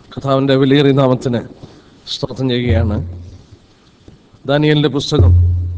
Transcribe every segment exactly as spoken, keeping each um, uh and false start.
കർത്താവിൻ്റെ വിലയേറിയ നാമത്തിന് സ്തോത്രം ചെയ്യുകയാണ്. ദാനിയേലിൻ്റെ പുസ്തകം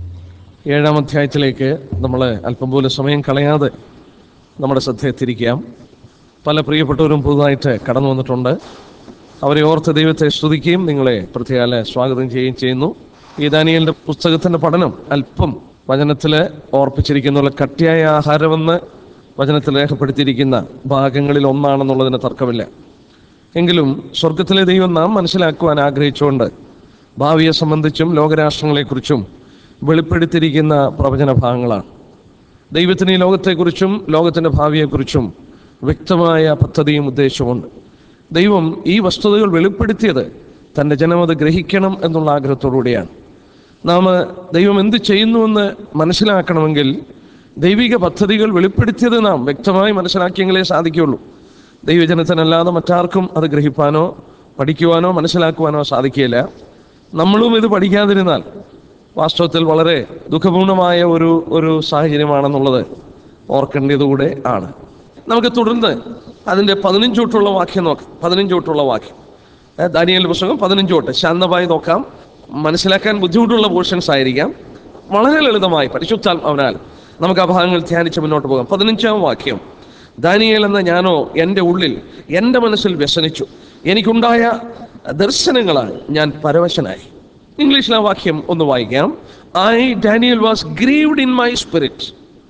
ഏഴാം അധ്യായത്തിലേക്ക് നമ്മൾ അല്പം പോലും സമയം കളയാതെ നമ്മുടെ ശ്രദ്ധയെ തിരിക്കാം. പല പ്രിയപ്പെട്ടവരും പുതുതായിട്ട് കടന്നു വന്നിട്ടുണ്ട്. അവരെ ഓർത്ത് ദൈവത്തെ സ്തുതിക്കുകയും നിങ്ങളെ പ്രത്യേക സ്വാഗതം ചെയ്യുകയും ചെയ്യുന്നു. ഈ ദാനിയേലിൻ്റെ പുസ്തകത്തിൻ്റെ പഠനം അല്പം വചനത്തിൽ ഓർപ്പിച്ചിരിക്കുന്ന കട്ടിയായ ആഹാരമെന്ന് വചനത്തിൽ രേഖപ്പെടുത്തിയിരിക്കുന്ന ഭാഗങ്ങളിൽ ഒന്നാണെന്നുള്ളതിന് തർക്കമില്ല. എങ്കിലും സ്വർഗത്തിലെ ദൈവം നാം മനസ്സിലാക്കുവാൻ ആഗ്രഹിച്ചുകൊണ്ട് ഭാവിയെ സംബന്ധിച്ചും ലോകരാഷ്ട്രങ്ങളെക്കുറിച്ചും വെളിപ്പെടുത്തിയിരിക്കുന്ന പ്രവചന ഭാഗങ്ങളാണ്. ദൈവത്തിന് ഈ ലോകത്തെക്കുറിച്ചും ലോകത്തിൻ്റെ ഭാവിയെക്കുറിച്ചും വ്യക്തമായ പദ്ധതിയും ഉദ്ദേശവുമുണ്ട്. ദൈവം ഈ വസ്തുതകൾ വെളിപ്പെടുത്തിയത് തൻ്റെ ജനം അത് ഗ്രഹിക്കണം എന്നുള്ള ആഗ്രഹത്തോടുകൂടിയാണ്. നാം ദൈവം എന്ത് ചെയ്യുന്നുവെന്ന് മനസ്സിലാക്കണമെങ്കിൽ ദൈവിക പദ്ധതികൾ വെളിപ്പെടുത്തിയത് നാം വ്യക്തമായി മനസ്സിലാക്കിയെങ്കിലേ സാധിക്കുകയുള്ളൂ. ദൈവജനത്തിനല്ലാതെ മറ്റാർക്കും അത് ഗ്രഹിപ്പാനോ പഠിക്കുവാനോ മനസ്സിലാക്കുവാനോ സാധിക്കില്ല. നമ്മളും ഇത് പഠിക്കാതിരുന്നാൽ വാസ്തവത്തിൽ വളരെ ദുഃഖപൂർണമായ ഒരു ഒരു സാഹചര്യമാണെന്നുള്ളത് ഓർക്കേണ്ടതുകൂടെ ആണ്. നമുക്ക് തുടർന്ന് അതിൻ്റെ പതിനഞ്ച് തൊട്ടുള്ള വാക്യം നോക്കാം. പതിനഞ്ച് തൊട്ടുള്ള വാക്യം ദാനിയേൽ പുസ്തകം പതിനഞ്ച് തൊട്ട് ശാന്തമായി നോക്കാം. മനസ്സിലാക്കാൻ ബുദ്ധിമുട്ടുള്ള പോർഷൻസ് ആയിരിക്കാം. വളരെ ലളിതമായി പരിശുദ്ധാത്മാവിനാൽ നമുക്ക് ആ ഭാഗങ്ങൾ ധ്യാനിച്ച് മുന്നോട്ട് പോകാം. പതിനഞ്ചാം വാക്യം: ദാനിയേൽ എന്ന ഞാനോ എൻ്റെ ഉള്ളിൽ എൻ്റെ മനസ്സിൽ വ്യസനിച്ചു, എനിക്കുണ്ടായ ദർശനങ്ങളാൽ ഞാൻ പരവശനായി. ഇംഗ്ലീഷിലെ വാക്യം ഒന്ന് വായിക്കാം. I Daniel was grieved in my spirit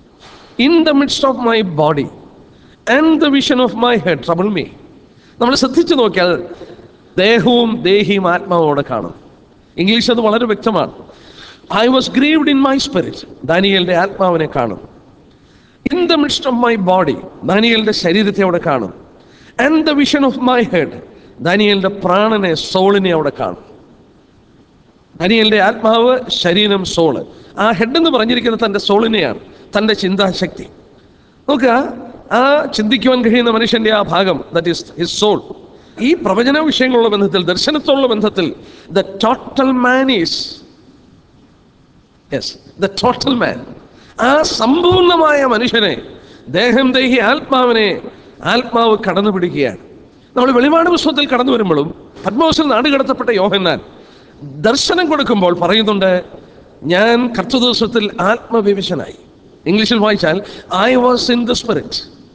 in the midst of my body and the vision of my head trouble me. നമ്മൾ ശ്രദ്ധിച്ചു നോക്കിയാൽ ദേഹവും ദേഹിയും ആത്മാവോടെ കാണും. ഇംഗ്ലീഷ് അത് വളരെ വ്യക്തമാണ്. I was grieved in my spirit, ദാനിയേലിൻ്റെ ആത്മാവിനെ കാണും. In the midst of my body, ദാനിയേലിൻ്റെ ശരീരത്തെ അവിടെ കാണും. And the vision of my head, ദാനിയേലിൻ്റെ പ്രാണനെ, സോളിനെ അവിടെ കാണും. ദാനിയേലിൻ്റെ ആത്മാവ്, ശരീരം, സോള്. ആ ഹെഡ് എന്ന് പറഞ്ഞിരിക്കുന്നത് തൻ്റെ സോളിനെയാണ്, തൻ്റെ ചിന്താശക്തി. നോക്കുക, ആ ചിന്തിക്കുവാൻ കഴിയുന്ന മനുഷ്യൻ്റെ ആ ഭാഗം, ദാറ്റ് ഈസ് ഹിസ് സോൾ. ഈ പ്രവചന വിഷയങ്ങളുള്ള ബന്ധത്തിൽ, ദർശനത്തോടുള്ള ബന്ധത്തിൽ, the total man is yes the total man. ആ സമ്പൂർണമായ മനുഷ്യനെ, ദേഹം, ദേഹി, ആത്മാവിനെ ആത്മാവ് കടന്നു പിടിക്കുകയാണ്. നമ്മൾ വെളിപാട് പുസ്തകത്തിൽ കടന്നു വരുമ്പോഴും പത്മോസിൽ നാടുകടത്തപ്പെട്ട യോഹന്നാൻ ദർശനം കൊടുക്കുമ്പോൾ പറയുന്നുണ്ട്, ഞാൻ കർത്തൃദിവസത്തിൽ ആത്മവിവശനായി. ഇംഗ്ലീഷിൽ വായിച്ചാൽ I was in the spirit.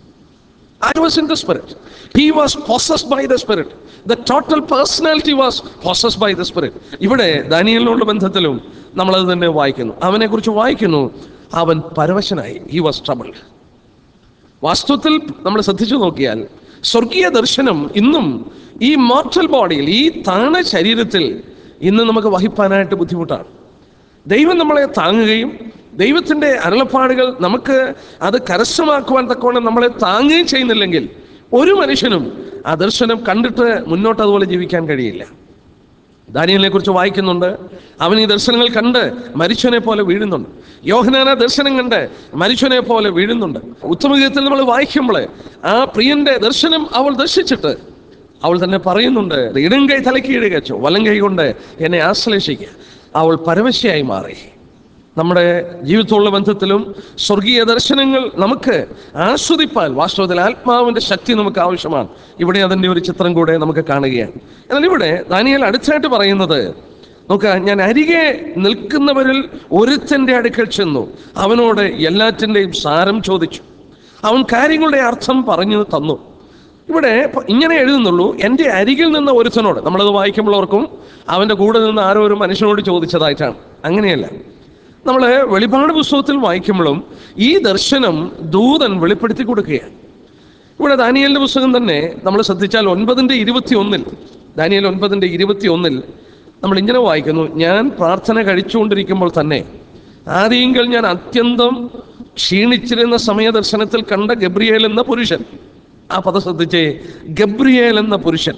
I was in the spirit. He was possessed by the spirit. The total personality was possessed by the spirit. ഇവിടെ ദാനിയേലിനോട് ബന്ധത്തിലും നമ്മളത് തന്നെ വായിക്കുന്നു. അവനെക്കുറിച്ച് വായിക്കുന്നു, അവൻ പരവശനായി. He was troubled. വാസ്തവത്തിൽ നമ്മൾ ശ്രദ്ധിച്ചു നോക്കിയാൽ സ്വർഗീയ ദർശനം ഇന്നും ഈ മോർട്ടൽ ബോഡിയിൽ, ഈ താണ ശരീരത്തിൽ ഇന്ന് നമുക്ക് വഹിപ്പാനായിട്ട് ബുദ്ധിമുട്ടാണ്. ദൈവം നമ്മളെ താങ്ങുകയും ദൈവത്തിൻ്റെ അരുളപ്പാടുകൾ നമുക്ക് അത് കരസ്ഥമാക്കുവാൻ തക്കവണ്ണം നമ്മളെ താങ്ങുകയും ചെയ്യുന്നില്ലെങ്കിൽ ഒരു മനുഷ്യനും ആ ദർശനം കണ്ടിട്ട് മുന്നോട്ട് അതുപോലെ ജീവിക്കാൻ കഴിയില്ല. ദാനിയേലിനെ കുറിച്ച് വായിക്കുന്നുണ്ട്, അവൻ ഈ ദർശനങ്ങൾ കണ്ട് മരിച്ചവനെ പോലെ വീഴുന്നുണ്ട്. യോഹന്നാൻ ആ ദർശനം കണ്ട് മരിച്ചവനെ പോലെ വീഴുന്നുണ്ട്. ഉത്തമഗീതത്തിൽ നമ്മൾ വായിക്കുമ്പോൾ ആ പ്രിയന്റെ ദർശനം അവൾ ദർശിച്ചിട്ട് അവൾ തന്നെ പറയുന്നുണ്ട്, ഇടം കൈ തലക്കീഴ് വെച്ചു, വലം കൈ കൊണ്ട് എന്നെ ആശ്ലേഷിക്കുക. അവൾ പരവശയായി മാറി. നമ്മുടെ ജീവിതത്തോടുള്ള ബന്ധത്തിലും സ്വർഗീയ ദർശനങ്ങൾ നമുക്ക് ആസ്വദിപ്പാൻ വാസ്തവത്തിൽ ആത്മാവിൻ്റെ ശക്തി നമുക്ക് ആവശ്യമാണ്. ഇവിടെ അതിൻ്റെ ഒരു ചിത്രം കൂടെ നമുക്ക് കാണുകയാണ്. എന്നാൽ ഇവിടെ ദാനിയേൽ അടുത്തായിട്ട് പറയുന്നത് നോക്കുക, ഞാൻ അരികെ നിൽക്കുന്നവരിൽ ഒരുത്തൻ്റെ അടുക്കൽ ചെന്നു, അവനോട് എല്ലാറ്റിൻ്റെയും സാരം ചോദിച്ചു, അവൻ കാര്യങ്ങളുടെ അർത്ഥം പറഞ്ഞു തന്നു. ഇവിടെ ഇങ്ങനെ എഴുതുന്നുള്ളൂ, എൻ്റെ അരികിൽ നിന്ന ഒരുത്തനോട്. നമ്മളത് വായിക്കുമ്പോൾ ഓർക്കും അവൻ്റെ കൂടെ നിന്ന് ആരോ ഒരു മനുഷ്യനോട് ചോദിച്ചതായിട്ടാണ്. അങ്ങനെയല്ല. നമ്മൾ വെളിപാട് പുസ്തകത്തിൽ വായിക്കുമ്പോഴും ഈ ദർശനം ദൂതൻ വെളിപ്പെടുത്തി കൊടുക്കുകയാണ്. ഇവിടെ ദാനിയേലിൻ്റെ പുസ്തകം തന്നെ നമ്മൾ ശ്രദ്ധിച്ചാൽ ഒൻപതിൻ്റെ ഇരുപത്തി ഒന്നിൽ ദാനിയേൽ ഒൻപതിൻ്റെ ഇരുപത്തി ഒന്നിൽ നമ്മൾ ഇങ്ങനെ വായിക്കുന്നു, ഞാൻ പ്രാർത്ഥന കഴിച്ചുകൊണ്ടിരിക്കുമ്പോൾ തന്നെ ആദ്യമെങ്കിൽ ഞാൻ അത്യന്തം ക്ഷീണിച്ചിരുന്ന സമയദർശനത്തിൽ കണ്ട ഗബ്രിയേൽ എന്ന പുരുഷൻ. ആ പദം ശ്രദ്ധിച്ചേ, ഗബ്രിയേൽ എന്ന പുരുഷൻ,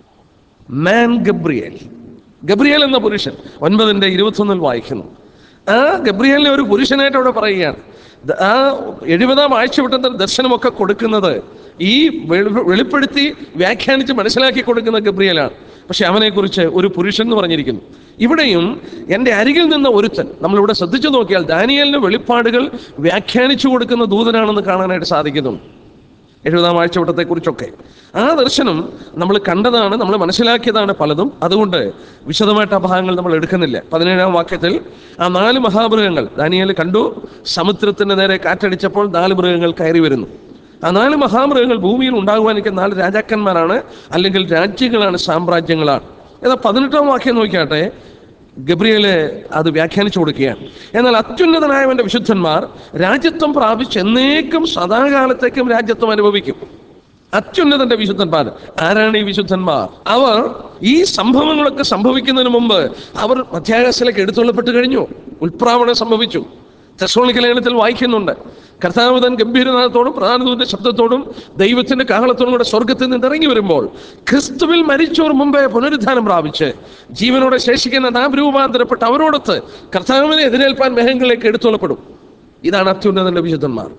മാൻ ഗബ്രിയേൽ. ഗബ്രിയേൽ എന്ന പുരുഷൻ ഒൻപതിൻ്റെ ഇരുപത്തി ഒന്നിൽ വായിക്കുന്നു. ആ ഗബ്രിയേലിനെ ഒരു പുരുഷനായിട്ട് അവിടെ പറയുകയാണ്. ആ എഴുപതാം ആഴ്ചവട്ടത്തിൽ ദർശനമൊക്കെ കൊടുക്കുന്നത് ഈ വെളിപ്പെടുത്തി വ്യാഖ്യാനിച്ച് മനസ്സിലാക്കി കൊടുക്കുന്ന ഗബ്രിയേലാണ്. പക്ഷെ അവനെക്കുറിച്ച് ഒരു പുരുഷൻ എന്ന് പറഞ്ഞിരിക്കുന്നു. ഇവിടെയും എൻ്റെ അരികിൽ നിന്ന് ഒരുത്തൻ, നമ്മളിവിടെ ശ്രദ്ധിച്ചു നോക്കിയാൽ ദാനിയേലിന് വെളിപ്പാടുകൾ വ്യാഖ്യാനിച്ചു കൊടുക്കുന്ന ദൂതനാണെന്ന് കാണാനായിട്ട് സാധിക്കുന്നു. എഴുപതാം ആഴ്ചവട്ടത്തെക്കുറിച്ചൊക്കെ. ആ ദർശനം നമ്മൾ കണ്ടതാണ്, നമ്മൾ മനസ്സിലാക്കിയതാണ് പലതും. അതുകൊണ്ട് വിശദമായിട്ട് ആ ഭാഗങ്ങൾ നമ്മൾ എടുക്കുന്നില്ല. പതിനേഴാം വാക്യത്തിൽ ആ നാല് മഹാമൃഗങ്ങൾ ദാനിയേൽ കണ്ടു. സമുദ്രത്തിന് നേരെ കാറ്റടിച്ചപ്പോൾ നാല് മൃഗങ്ങൾ കയറി വരുന്നു. ആ നാല് മഹാമൃഗങ്ങൾ ഭൂമിയിൽ ഉണ്ടാകുവാനിരിക്കുന്ന നാല് രാജാക്കന്മാരാണ്, അല്ലെങ്കിൽ രാജ്യങ്ങളാണ്, സാമ്രാജ്യങ്ങളാണ്. എന്നാൽ പതിനെട്ടാം വാക്യം നോക്കിയാട്ടെ, ഗബ്രിയേല് അത് വ്യാഖ്യാനിച്ചു കൊടുക്കുകയാണ്. എന്നാൽ അത്യുന്നതനായവന്റെ വിശുദ്ധന്മാർ രാജ്യത്വം പ്രാപിച്ച് എന്നേക്കും സദാകാലത്തേക്കും രാജ്യത്വം അനുഭവിക്കും. അത്യുന്നതന്റെ വിശുദ്ധന്മാർ ആരാണ് ഈ വിശുദ്ധന്മാർ? അവർ ഈ സംഭവങ്ങളൊക്കെ സംഭവിക്കുന്നതിന് മുമ്പ് അവർ മധ്യാകാശത്തിലേക്ക് എടുത്തുകൊള്ളപ്പെട്ട് കഴിഞ്ഞു. ഉൽപ്രാവണം സംഭവിച്ചു. തെസ്സലോനിക്ക ലേഖനത്തിൽ വായിക്കുന്നുണ്ട്, കർത്താവ് താൻ ഗംഭീരനാഥത്തോടും പ്രധാനദൂതന്റെ ശബ്ദത്തോടും ദൈവത്തിന്റെ കാഹളത്തോടും കൂടെ സ്വർഗത്തിൽ നിന്ന് ഇറങ്ങി വരുമ്പോൾ ക്രിസ്തുവിൽ മരിച്ചവർ മുമ്പേ പുനരുദ്ധാനം പ്രാപിച്ച് ജീവനോടെ ശേഷിക്കുന്ന നാം രൂപാന്തരപ്പെട്ട് അവരോടൊത്ത് കർത്താവിനെ എതിരേൽപ്പാൻ മേഘങ്ങളിലേക്ക് എടുത്തുകൊള്ളപ്പെടും. ഇതാണ് അത്യുന്നതന്റെ വിശുദ്ധന്മാർ.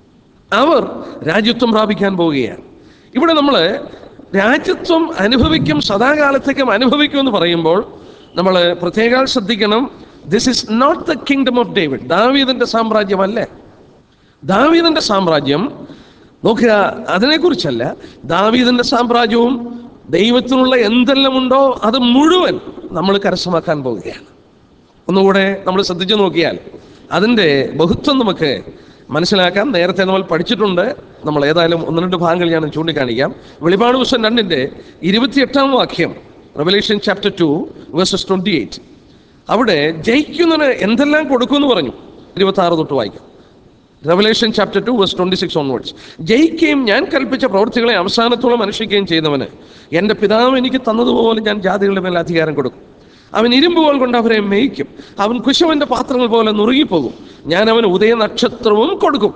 അവർ രാജ്യത്വം പ്രാപിക്കാൻ പോവുകയാണ്. ഇവിടെ നമ്മൾ രാജ്യത്വം അനുഭവിക്കും, സദാകാലത്തേക്കും അനുഭവിക്കും എന്ന് പറയുമ്പോൾ നമ്മൾ പ്രത്യേകം ശ്രദ്ധിക്കണം. This is not the kingdom of David. ദാവീദിന്റെ സാമ്രാജ്യമല്ലേ. ദാവീദിന്റെ സാമ്രാജ്യം നോക്കുക, അതിനെക്കുറിച്ചല്ല. ദാവീദിന്റെ സാമ്രാജ്യവും ദൈവത്തിനുള്ള എന്തെല്ലാം ഉണ്ടോ അത് മുഴുവൻ നമ്മൾ കരസ്ഥമാക്കാൻ പോവുകയാണ്. ഒന്നുകൂടെ നമ്മൾ ശ്രദ്ധിച്ചു നോക്കിയാൽ അതിൻ്റെ ബഹുത്വം നമുക്ക് മനസ്സിലാക്കാം. നേരത്തെ നമ്മൾ പഠിച്ചിട്ടുണ്ട്. നമ്മൾ ഏതായാലും ഒന്ന് രണ്ട് ഭാഗങ്ങൾ ഞാൻ ചൂണ്ടിക്കാണിക്കാം. വെളിപാട് പുസ്തകം രണ്ടിൻ്റെ ഇരുപത്തിയെട്ടാം വാക്യം, Revelation chapter two verses twenty eight. അവിടെ ജയിക്കുന്നതിന് എന്തെല്ലാം കൊടുക്കുമെന്ന് പറഞ്ഞു. ഇരുപത്തി ആറ് തൊട്ട് വായിക്കാം. Revelation chapter two verse twenty six onwards. ജയിക്കുകയും ഞാൻ കൽപ്പിച്ച പ്രവൃത്തികളെ അവസാനത്തോളം അനുഷ്ഠിക്കുകയും ചെയ്യുന്നവന് എൻ്റെ പിതാവ് എനിക്ക് തന്നതുപോലെ ഞാൻ ജാതികളുടെ മേൽ അധികാരം കൊടുക്കും. അവൻ ഇരുമ്പുകൾ കൊണ്ട് അവരെ മേയ്ക്കും. അവൻ കുശവന്റെ പാത്രങ്ങൾ പോലെ നുറുകിപ്പോകും. ഞാൻ അവന് ഉദയ നക്ഷത്രവും കൊടുക്കും.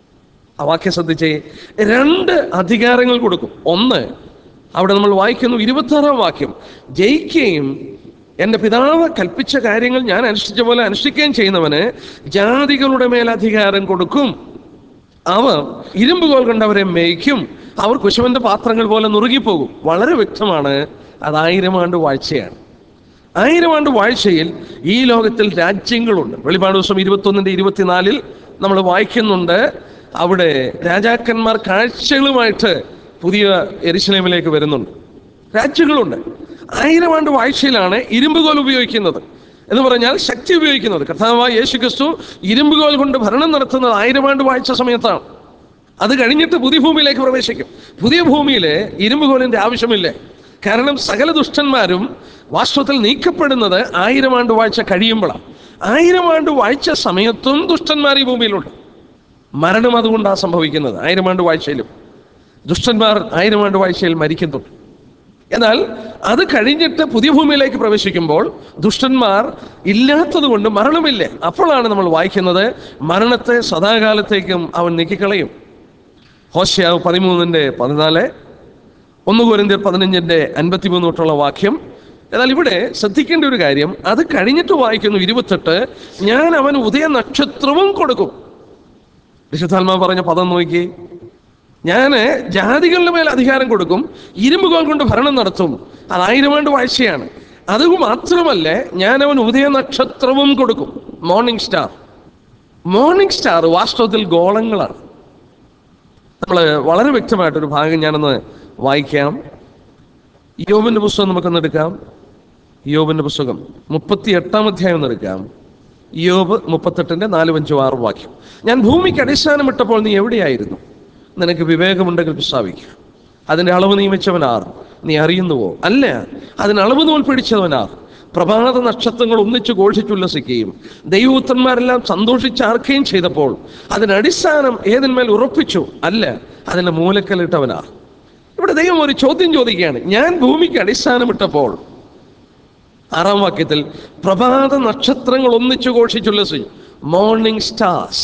ആ വാക്യം ശ്രദ്ധിച്ചേ, രണ്ട് അധികാരങ്ങൾ കൊടുക്കും. ഒന്ന്, അവിടെ നമ്മൾ വായിക്കുന്നു ഇരുപത്തി ആറാം വാക്യം, ജയിക്കുകയും എൻ്റെ പിതാവ് കൽപ്പിച്ച കാര്യങ്ങൾ ഞാൻ അനുഷ്ഠിച്ച പോലെ അനുഷ്ഠിക്കുകയും ചെയ്യുന്നവന് ജാതികളുടെ മേൽ അധികാരം കൊടുക്കും. അവർ ഇരുമ്പുകൾ കൊണ്ട് അവരെ മേയ്ക്കും. അവർ കുശവന്റെ പാത്രങ്ങൾ പോലെ നുറുകിപ്പോകും. വളരെ വ്യക്തമാണ്, അത് ആയിരം ആണ്ട് വാഴ്ചയാണ്. ആയിരം ആണ്ട് വാഴ്ചയിൽ ഈ ലോകത്തിൽ രാജ്യങ്ങളുണ്ട്. വെളിപാട് ദിവസം ഇരുപത്തൊന്നിൻ്റെ ഇരുപത്തിനാലിൽ നമ്മൾ വായിക്കുന്നുണ്ട്, അവിടെ രാജാക്കന്മാർ കാഴ്ചകളുമായിട്ട് പുതിയ യെരുശലേമിലേക്ക് വരുന്നുണ്ട്. രാജ്യങ്ങളുണ്ട്. ആയിരം ആണ്ട് വാഴ്ചയിലാണ് ഇരുമ്പുകോൽ ഉപയോഗിക്കുന്നത് എന്ന് പറഞ്ഞാൽ ശക്തി ഉപയോഗിക്കുന്നത്. കർത്താവായ യേശു ക്രിസ്തു ഇരുമ്പുകോൽ കൊണ്ട് ഭരണം നടത്തുന്നത് ആയിരം ആണ്ട് വാഴ്ച സമയത്താണ്. അത് കഴിഞ്ഞിട്ട് പുതിയ ഭൂമിയിലേക്ക് പ്രവേശിക്കും. പുതിയ ഭൂമിയിൽ ഇരുമ്പുകോലിൻ്റെ ആവശ്യമില്ല. കാരണം സകല ദുഷ്ടന്മാരും വാസ്തവത്തിൽ നീക്കപ്പെടുന്നത് ആയിരം ആണ്ട് വാഴ്ച കഴിയുമ്പോഴാണ്. ആയിരം ആണ്ട് വാഴ്ച സമയത്തും ദുഷ്ടന്മാർ ഈ ഭൂമിയിലുണ്ട്. മരണം അതുകൊണ്ടാണ് സംഭവിക്കുന്നത്. ആയിരം ആണ്ട് വാഴ്ചയിലും ദുഷ്ടന്മാർ ആയിരം ആണ്ട് വാഴ്ചയിൽ മരിക്കുന്നുണ്ട്. എന്നാൽ അത് കഴിഞ്ഞിട്ട് പുതിയ ഭൂമിയിലേക്ക് പ്രവേശിക്കുമ്പോൾ ദുഷ്ടന്മാർ ഇല്ലാത്തത് കൊണ്ട് മരണമില്ല. അപ്പോഴാണ് നമ്മൾ വായിക്കുന്നത്, മരണത്തെ സദാകാലത്തേക്കും അവൻ നീക്കിക്കളയും. ഹോശേയ പതിമൂന്നിൻ്റെ പതിനാല്, ഒന്ന് കൊരിന്ത്യർ പതിനഞ്ചിൻ്റെ അൻപത്തി മൂന്ന് തൊട്ടുള്ള വാക്യം. എന്നാൽ ഇവിടെ ശ്രദ്ധിക്കേണ്ട ഒരു കാര്യം, അത് കഴിഞ്ഞിട്ട് വായിക്കുന്നു ഇരുപത്തെട്ട്, ഞാൻ അവന് ഉദയ നക്ഷത്രവും കൊടുക്കും. വിശുദ്ധാത്മാവ് പറഞ്ഞ പദം നോക്കി, ഞാൻ ജാതികളുടെ മേൽ അധികാരം കൊടുക്കും, ഇരുമ്പുകൾ കൊണ്ട് ഭരണം നടത്തും. അത് ആയിരം ആണ്ട് വാഴ്ചയാണ്. അത് മാത്രമല്ല, ഞാൻ അവൻ ഉദയ നക്ഷത്രവും കൊടുക്കും. Morning star. മോർണിംഗ് സ്റ്റാർ വാസ്തവത്തിൽ ഗോളങ്ങളാണ്. നമ്മൾ വളരെ വ്യക്തമായിട്ടൊരു ഭാഗം ഞാനൊന്ന് വായിക്കാം. യോബിന്റെ പുസ്തകം നമുക്കൊന്ന് എടുക്കാം. യോബിന്റെ പുസ്തകം മുപ്പത്തി എട്ടാം അധ്യായം ഒന്ന് എടുക്കാം. യോബ് മുപ്പത്തെട്ടിന്റെ നാലും അഞ്ചും ആറും വാക്യം. ഞാൻ ഭൂമിക്ക് അടിസ്ഥാനമിട്ടപ്പോൾ നീ എവിടെയായിരുന്നു? നിനക്ക് വിവേകമുണ്ടെങ്കിൽ പ്രസ്താവിക്കുക. അതിൻ്റെ അളവ് നിയമിച്ചവനാർ? നീ അറിയുന്നുവോ? അല്ല, അതിന് അളവ് നൂൽ പിടിച്ചവനാർ? പ്രഭാത നക്ഷത്രങ്ങൾ ഒന്നിച്ചു ഘോഷിച്ചുല്ലസിക്കുകയും ദൈവപുത്രന്മാരെല്ലാം സന്തോഷിച്ചാർക്കുകയും ചെയ്തപ്പോൾ അതിന് അടിസ്ഥാനം ഏതിന്മേൽ ഉറപ്പിച്ചു? അല്ല, അതിൻ്റെ മൂലക്കലിട്ടവനാർ? ഇവിടെ ദൈവം ഒരു ചോദ്യം ചോദിക്കുകയാണ്. ഞാൻ ഭൂമിക്ക് അടിസ്ഥാനമിട്ടപ്പോൾ, ആറാം വാക്യത്തിൽ, പ്രഭാത നക്ഷത്രങ്ങൾ ഒന്നിച്ചു ഘോഷിച്ചുല്ലസിച്ചു. Morning stars.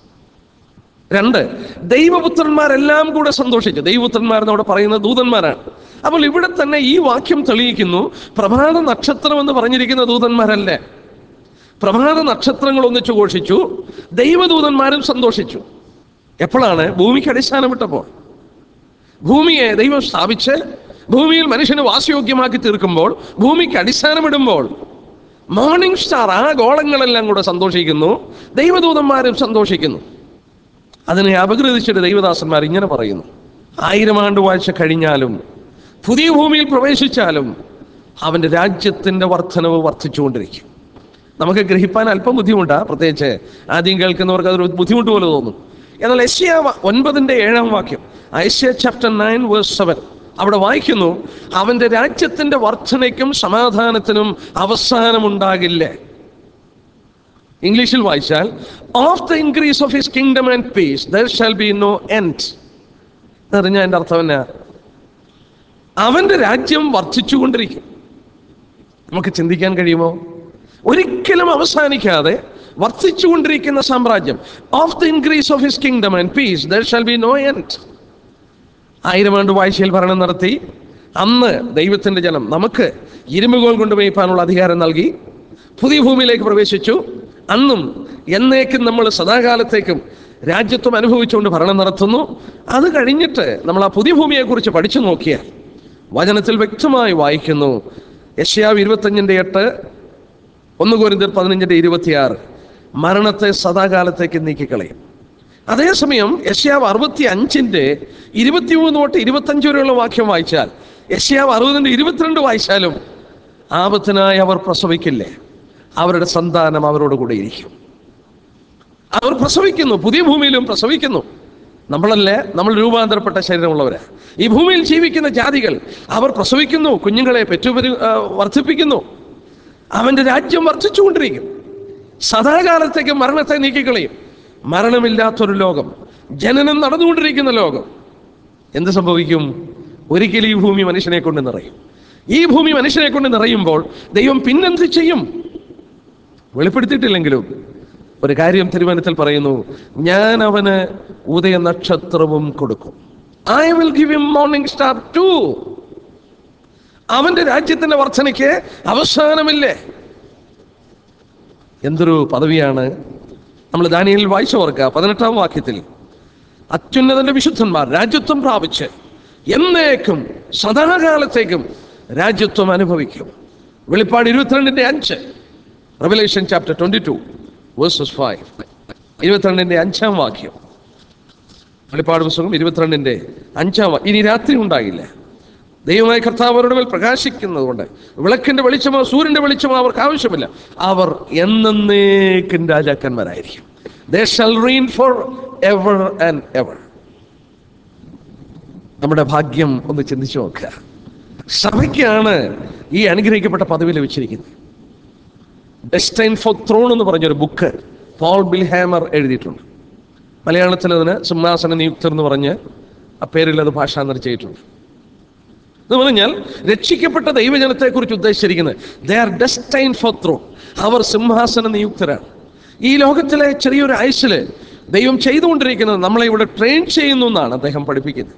രണ്ട്, ദൈവപുത്രന്മാരെല്ലാം കൂടെ സന്തോഷിച്ചു. ദൈവപുത്രന്മാരെന്ന് അവിടെ പറയുന്നത് ദൂതന്മാരാണ്. അപ്പോൾ ഇവിടെ തന്നെ ഈ വാക്യം തെളിയിക്കുന്നു, പ്രഭാത നക്ഷത്രം എന്ന് പറഞ്ഞിരിക്കുന്ന ദൂതന്മാരല്ല. പ്രഭാത നക്ഷത്രങ്ങൾ ഒന്നിച്ചു ഘോഷിച്ചു, ദൈവദൂതന്മാരും സന്തോഷിച്ചു. എപ്പോഴാണ്? ഭൂമിക്ക് അടിസ്ഥാനമിട്ടപ്പോൾ. ഭൂമിയെ ദൈവം സ്ഥാപിച്ച് ഭൂമിയിൽ മനുഷ്യന് വാസയോഗ്യമാക്കി തീർക്കുമ്പോൾ, ഭൂമിക്ക് അടിസ്ഥാനമിടുമ്പോൾ മോർണിംഗ് സ്റ്റാർ, ആ ഗോളങ്ങളെല്ലാം കൂടെ സന്തോഷിക്കുന്നു, ദൈവദൂതന്മാരും സന്തോഷിക്കുന്നു. അതിനെ അപഗ്രഥിച്ചിട്ട് ദൈവദാസന്മാർ ഇങ്ങനെ പറയുന്നു, ആയിരം ആണ്ട് വാഴ്ച കഴിഞ്ഞാലും പുതിയ ഭൂമിയിൽ പ്രവേശിച്ചാലും അവൻ്റെ രാജ്യത്തിൻ്റെ വർധനവ് വർദ്ധിച്ചുകൊണ്ടിരിക്കും. നമുക്ക് ഗ്രഹിപ്പാൻ അല്പം ബുദ്ധിമുട്ടാണ്, പ്രത്യേകിച്ച് ആദ്യം കേൾക്കുന്നവർക്ക് അതൊരു ബുദ്ധിമുട്ട് പോലെ തോന്നും. എന്നാൽ യെശയ്യാ ഒൻപതിൻ്റെ ഏഴാം വാക്യം, യെശയ്യാ ചാപ്റ്റർ നയൻ വേഴ്സ് സെവൻ, അവിടെ വായിക്കുന്നു, അവൻ്റെ രാജ്യത്തിൻ്റെ വർധനയ്ക്കും സമാധാനത്തിനും അവസാനമുണ്ടാകില്ല. ഇംഗ്ലീഷിൽ വായിച്ചാൽ, of the increase of his kingdom and peace there shall be no end. എന്നറിഞ്ഞ എൻ്റെ അർത്ഥം എന്നാ? അവൻ്റെ രാജ്യം വർദ്ധിച്ചുകൊണ്ടിരിക്കും. നമുക്ക് ചിന്തിക്കാൻ കഴിയുമോ? ഒരിക്കലും അവസാനിക്കാതെ വർദ്ധിച്ചുകൊണ്ടിരിക്കുന്ന സാമ്രാജ്യം. Of the increase of his kingdom and peace there shall be no end. ആയിരം ആണ്ട് വാഴ്ചയിൽ ഭരണം നടത്തി അന്ന് ദൈവത്തിൻ്റെ ജനം നമുക്ക് ഇരുമ്പുകോൽ കൊണ്ട് മേയ്പ്പാനുള്ള അധികാരം നൽകി പുതിയ ഭൂമിയിലേക്ക് പ്രവേശിച്ചു. അന്നും എന്നേക്കും നമ്മൾ സദാകാലത്തേക്കും രാജ്യത്വം അനുഭവിച്ചുകൊണ്ട് ഭരണം നടത്തുന്നു. അത് കഴിഞ്ഞിട്ട് നമ്മൾ ആ പുതിയ ഭൂമിയെക്കുറിച്ച് പഠിച്ചു നോക്കിയാൽ വചനത്തിൽ വ്യക്തമായി വായിക്കുന്നു. യെശയ്യാവ് ഇരുപത്തഞ്ചിൻ്റെ എട്ട്, ഒന്ന് കൊരിന്ത്യർ പതിനഞ്ചിൻ്റെ ഇരുപത്തിയാറ്, മരണത്തെ സദാകാലത്തേക്ക് നീക്കിക്കളയും. അതേസമയം യെശയ്യാവ് അറുപത്തി അഞ്ചിൻ്റെ ഇരുപത്തിമൂന്ന് തൊട്ട് ഇരുപത്തഞ്ച് വരെയുള്ള വാക്യം വായിച്ചാൽ, യെശയ്യാവ് അറുപതിൻ്റെ ഇരുപത്തിരണ്ട് വായിച്ചാലും ആപത്തിനായി അവർ പ്രസവിക്കില്ലേ, അവരുടെ സന്താനം അവരോട് കൂടെ ഇരിക്കും. അവർ പ്രസവിക്കുന്നു, പുതിയ ഭൂമിയിലും പ്രസവിക്കുന്നു. നമ്മളല്ലേ, നമ്മൾ രൂപാന്തരപ്പെട്ട ശരീരമുള്ളവരാ. ഈ ഭൂമിയിൽ ജീവിക്കുന്ന ജാതികൾ അവർ പ്രസവിക്കുന്നു, കുഞ്ഞുങ്ങളെ പെറ്റുപരി വർദ്ധിപ്പിക്കുന്നു. അവൻ്റെ രാജ്യം വർദ്ധിച്ചുകൊണ്ടിരിക്കും. സദാകാലത്തേക്ക് മരണത്തെ നീക്കിക്കളയും. മരണമില്ലാത്തൊരു ലോകം, ജനനം നടന്നുകൊണ്ടിരിക്കുന്ന ലോകം. എന്ത് സംഭവിക്കും? ഒരിക്കലും ഈ ഭൂമി മനുഷ്യനെ കൊണ്ട് നിറയും. ഈ ഭൂമി മനുഷ്യനെ കൊണ്ട് നിറയുമ്പോൾ ദൈവം പിന്നെന്ത് ചെയ്യും? വെളിപ്പെടുത്തിയിട്ടില്ലെങ്കിലും ഒരു കാര്യം തിരുവചനത്തിൽ പറയുന്നു, ഞാൻ അവന് ഉദയ നക്ഷത്രവും കൊടുക്കും. I will give him morning star too. അവന്റെ രാജ്യത്തിന്റെ വർധനയ്ക്ക് അവസാനമില്ലേ? എന്തൊരു പദവിയാണ്! നമ്മൾ ദാനിയേലിൽ വായിച്ചു ഓർക്കുക, പതിനെട്ടാം വാക്യത്തിൽ, അത്യുന്നതന്റെ വിശുദ്ധന്മാർ രാജ്യത്വം പ്രാപിച്ച് എന്നേക്കും സദാകാലത്തേക്കും രാജ്യത്വം അനുഭവിക്കും. വെളിപ്പാട് ഇരുപത്തിരണ്ടിന്റെ അഞ്ച്, Revelation chapter twenty two verses five, ഇരുപത്തിരണ്ടിന്റെ അഞ്ചാം വാക്യം. വെളിപ്പാട് പുസ്തകം ഇരുപത്തിരണ്ടിന്റെ അഞ്ചാം വാക്യം. ഇനി രാത്രി ഉണ്ടാകില്ല, ദൈവമായ കർത്താവ് അവരുടെ മേൽ പ്രകാശിക്കുന്നത് കൊണ്ട് വിളക്കിന്റെ വെളിച്ചമോ സൂര്യന്റെ വെളിച്ചമോ അവർക്ക് ആവശ്യമില്ല. അവർ എന്നേക്കും രാജാക്കന്മാരായിരിക്കും. They shall reign for ever and ever. നമ്മുടെ ഭാഗ്യം ഒന്ന് ചിന്തിച്ചു നോക്കുക. സഭയ്ക്കാണ് ഈ അനുഗ്രഹിക്കപ്പെട്ട പദവി ലഭിച്ചിരിക്കുന്നത്. ഡെസ്റ്റൈൻ ഫോർ ത്രോൺ എന്ന് പറഞ്ഞൊരു ബുക്ക് പോൾ ബിൽഹാമർ എഴുതിയിട്ടുണ്ട്. മലയാളത്തിൽ അതിന് സിംഹാസന നിയുക്തർ എന്ന് പറഞ്ഞ് ആ പേരിൽ അത് ഭാഷാന്തരം ചെയ്തിട്ടുണ്ട്. എന്ന് പറഞ്ഞാൽ രക്ഷിക്കപ്പെട്ട ദൈവജനത്തെ കുറിച്ച് ഉദ്ദേശിച്ചിരിക്കുന്നത് they are destine for throne. അവർ സിംഹാസന നിയുക്തരാണ്. ഈ ലോകത്തിലെ ചെറിയൊരു ആയുസ്സിൽ ദൈവം ചെയ്തുകൊണ്ടിരിക്കുന്നത് നമ്മളെ ഇവിടെ ട്രെയിൻ ചെയ്യുന്നു എന്നാണ് അദ്ദേഹം പഠിപ്പിക്കുന്നത്.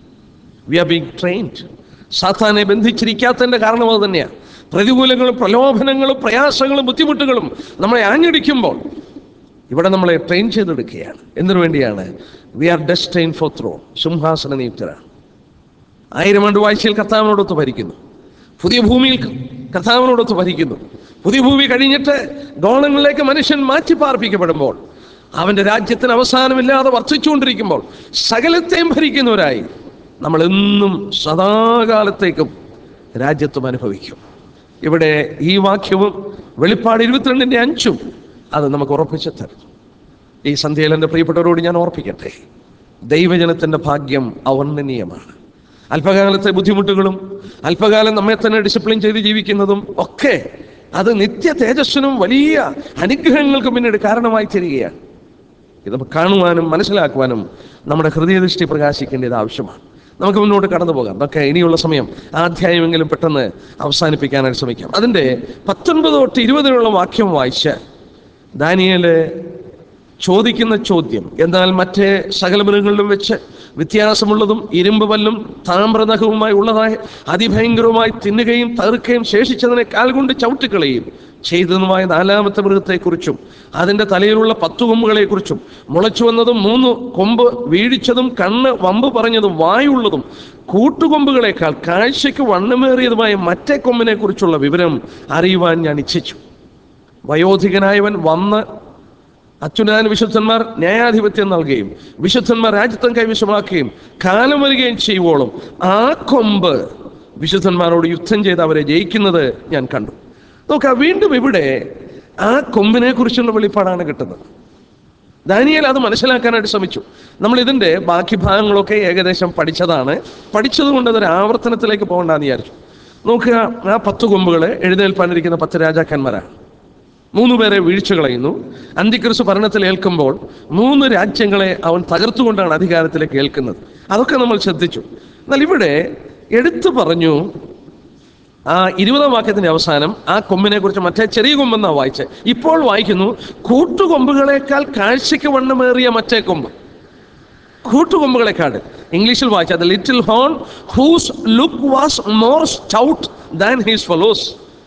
We are being trained. സാത്താനെ ബന്ധിച്ചിരിക്കാത്തതിൻ്റെ കാരണം അത് തന്നെയാണ്. പ്രതികൂലങ്ങളും പ്രലോഭനങ്ങളും പ്രയാസങ്ങളും ബുദ്ധിമുട്ടുകളും നമ്മളെ ആഞ്ഞടിക്കുമ്പോൾ ഇവിടെ നമ്മളെ ട്രെയിൻ ചെയ്തെടുക്കുകയാണ്. എന്തിനു വേണ്ടിയാണ്? We are destine for throne. സിംഹാസന നിയുക്തരാണ്. ആയിരം ആണ്ട് വാഴ്ചയിൽ കർത്താവിനോടൊത്ത് ഭരിക്കുന്നു. പുതിയ ഭൂമിയിൽ കർത്താവിനോടൊത്ത് ഭരിക്കുന്നു. പുതിയ ഭൂമി കഴിഞ്ഞിട്ട് ഗോളങ്ങളിലേക്ക് മനുഷ്യൻ മാറ്റി പാർപ്പിക്കപ്പെടുമ്പോൾ, അവൻ്റെ രാജ്യത്തിന് അവസാനമില്ലാതെ വർദ്ധിച്ചുകൊണ്ടിരിക്കുമ്പോൾ, സകലത്തെയും ഭരിക്കുന്നവരായി നമ്മൾ എന്നും സദാകാലത്തേക്കും രാജ്യത്വം അനുഭവിക്കും. ഇവിടെ ഈ വാക്യവും വെളിപ്പാട് ഇരുപത്തിരണ്ടിൻ്റെ അഞ്ചും അത് നമുക്ക് ഉറപ്പിച്ചു തരുന്നു. ഈ സന്ധ്യയിൽ എൻ്റെ പ്രിയപ്പെട്ടവരോട് ഞാൻ ഓർപ്പിക്കട്ടെ, ദൈവജനത്തിൻ്റെ ഭാഗ്യം അവർണ്ണനീയമാണ്. അല്പകാലത്തെ ബുദ്ധിമുട്ടുകളും അല്പകാലം നമ്മെ തന്നെ ഡിസിപ്ലിൻ ചെയ്ത് ജീവിക്കുന്നതും ഒക്കെ അത് നിത്യ തേജസ്വിനും വലിയ അനുഗ്രഹങ്ങൾക്ക് പിന്നീട് കാരണമായി തീരുകയാണ്. ഇത് കാണുവാനും മനസ്സിലാക്കുവാനും നമ്മുടെ ഹൃദയദൃഷ്ടി പ്രകാശിക്കേണ്ടത് ആവശ്യമാണ്. നമുക്ക് മുന്നോട്ട് കടന്നു പോകാം. നമുക്ക് ഇനിയുള്ള സമയം ആ അധ്യായമെങ്കിലും പെട്ടെന്ന് അവസാനിപ്പിക്കാനായിട്ട് ശ്രമിക്കാം. അതിൻ്റെ പത്തൊൻപത് തൊട്ട് ഇരുപതിനുള്ള വാക്യം വായിച്ച് ദാനിയേല് ചോദിക്കുന്ന ചോദ്യം, എന്നാൽ മറ്റേ സകല മൃഗങ്ങളിലും വെച്ച് വ്യത്യാസമുള്ളതും ഇരുമ്പ് പല്ലും താമ്രനഖവുമായി ഉള്ളതായ അതിഭയങ്കരവുമായി തിന്നുകയും തകർക്കുകയും ശേഷിച്ചതിനെ കാൽ കൊണ്ട് ചവിട്ടിക്കളയും ചെയ്തതുമായ നാലാമത്തെ മൃഗത്തെക്കുറിച്ചും അതിൻ്റെ തലയിലുള്ള പത്തു കൊമ്പുകളെക്കുറിച്ചും മുളച്ചു വന്നതും മൂന്ന് കൊമ്പ് വീഴിച്ചതും കണ്ണ് വമ്പ് പറഞ്ഞതും വായുള്ളതും കൂട്ടുകൊമ്പുകളെക്കാൾ കാഴ്ചയ്ക്ക് വണ്ണമേറിയതുമായ മറ്റേ കൊമ്പിനെ കുറിച്ചുള്ള വിവരം അറിയുവാൻ ഞാൻ ഇച്ഛിച്ചു. വയോധികനായവൻ വന്ന് അത്യുന്നത വിശുദ്ധന്മാർ ന്യായാധിപത്യം നൽകുകയും വിശുദ്ധന്മാർ രാജ്യത്വം കൈവശമാക്കുകയും കാലം വരികയും ചെയ്യുവോളും ആ കൊമ്പ് വിശുദ്ധന്മാരോട് യുദ്ധം ചെയ്ത് അവരെ ജയിക്കുന്നത് ഞാൻ കണ്ടു. നോക്കാം, വീണ്ടും ഇവിടെ ആ കൊമ്പിനെ കുറിച്ചുള്ള വെളിപ്പാടാണ് കിട്ടുന്നത്. ദാനിയേൽ അത് മനസ്സിലാക്കാനായിട്ട് ശ്രമിച്ചു. നമ്മൾ ഇതിൻ്റെ ബാക്കി ഭാഗങ്ങളൊക്കെ ഏകദേശം പഠിച്ചതാണ്. പഠിച്ചത് കൊണ്ട് അതൊരു ആവർത്തനത്തിലേക്ക് പോകണ്ടെന്ന് വിചാരിച്ചു. നോക്കുക, ആ പത്ത് കൊമ്പുകൾ എഴുന്നേൽപ്പാനിരിക്കുന്ന പത്ത് രാജാക്കന്മാരാണ്. മൂന്ന് പേരെ വീഴ്ച കളയുന്നു. അന്തിക്രിസ്തു ഭരണത്തിൽ ഏൽക്കുമ്പോൾ മൂന്ന് രാജ്യങ്ങളെ അവൻ തകർത്തുകൊണ്ടാണ് അധികാരത്തിലേക്ക് ഏൽക്കുന്നത്. അതൊക്കെ നമ്മൾ ശ്രദ്ധിച്ചു. എന്നാൽ ഇവിടെ എടുത്തു പറഞ്ഞു, ആ ഇരുപതാം വാക്യത്തിന്റെ അവസാനം ആ കൊമ്പിനെ കുറിച്ച്, മറ്റേ ചെറിയ കൊമ്പെന്നാണ് വായിച്ചത്. ഇപ്പോൾ വായിക്കുന്നു, കൂട്ടുകൊമ്പുകളെക്കാൾ കാഴ്ചയ്ക്ക് വണ്ണമേറിയ മറ്റേ കൊമ്പ്. കൂട്ടുകൊമ്പുകളെക്കാൾ ഇംഗ്ലീഷിൽ വായിച്ചത് little horn whose look was more stout than his fellows.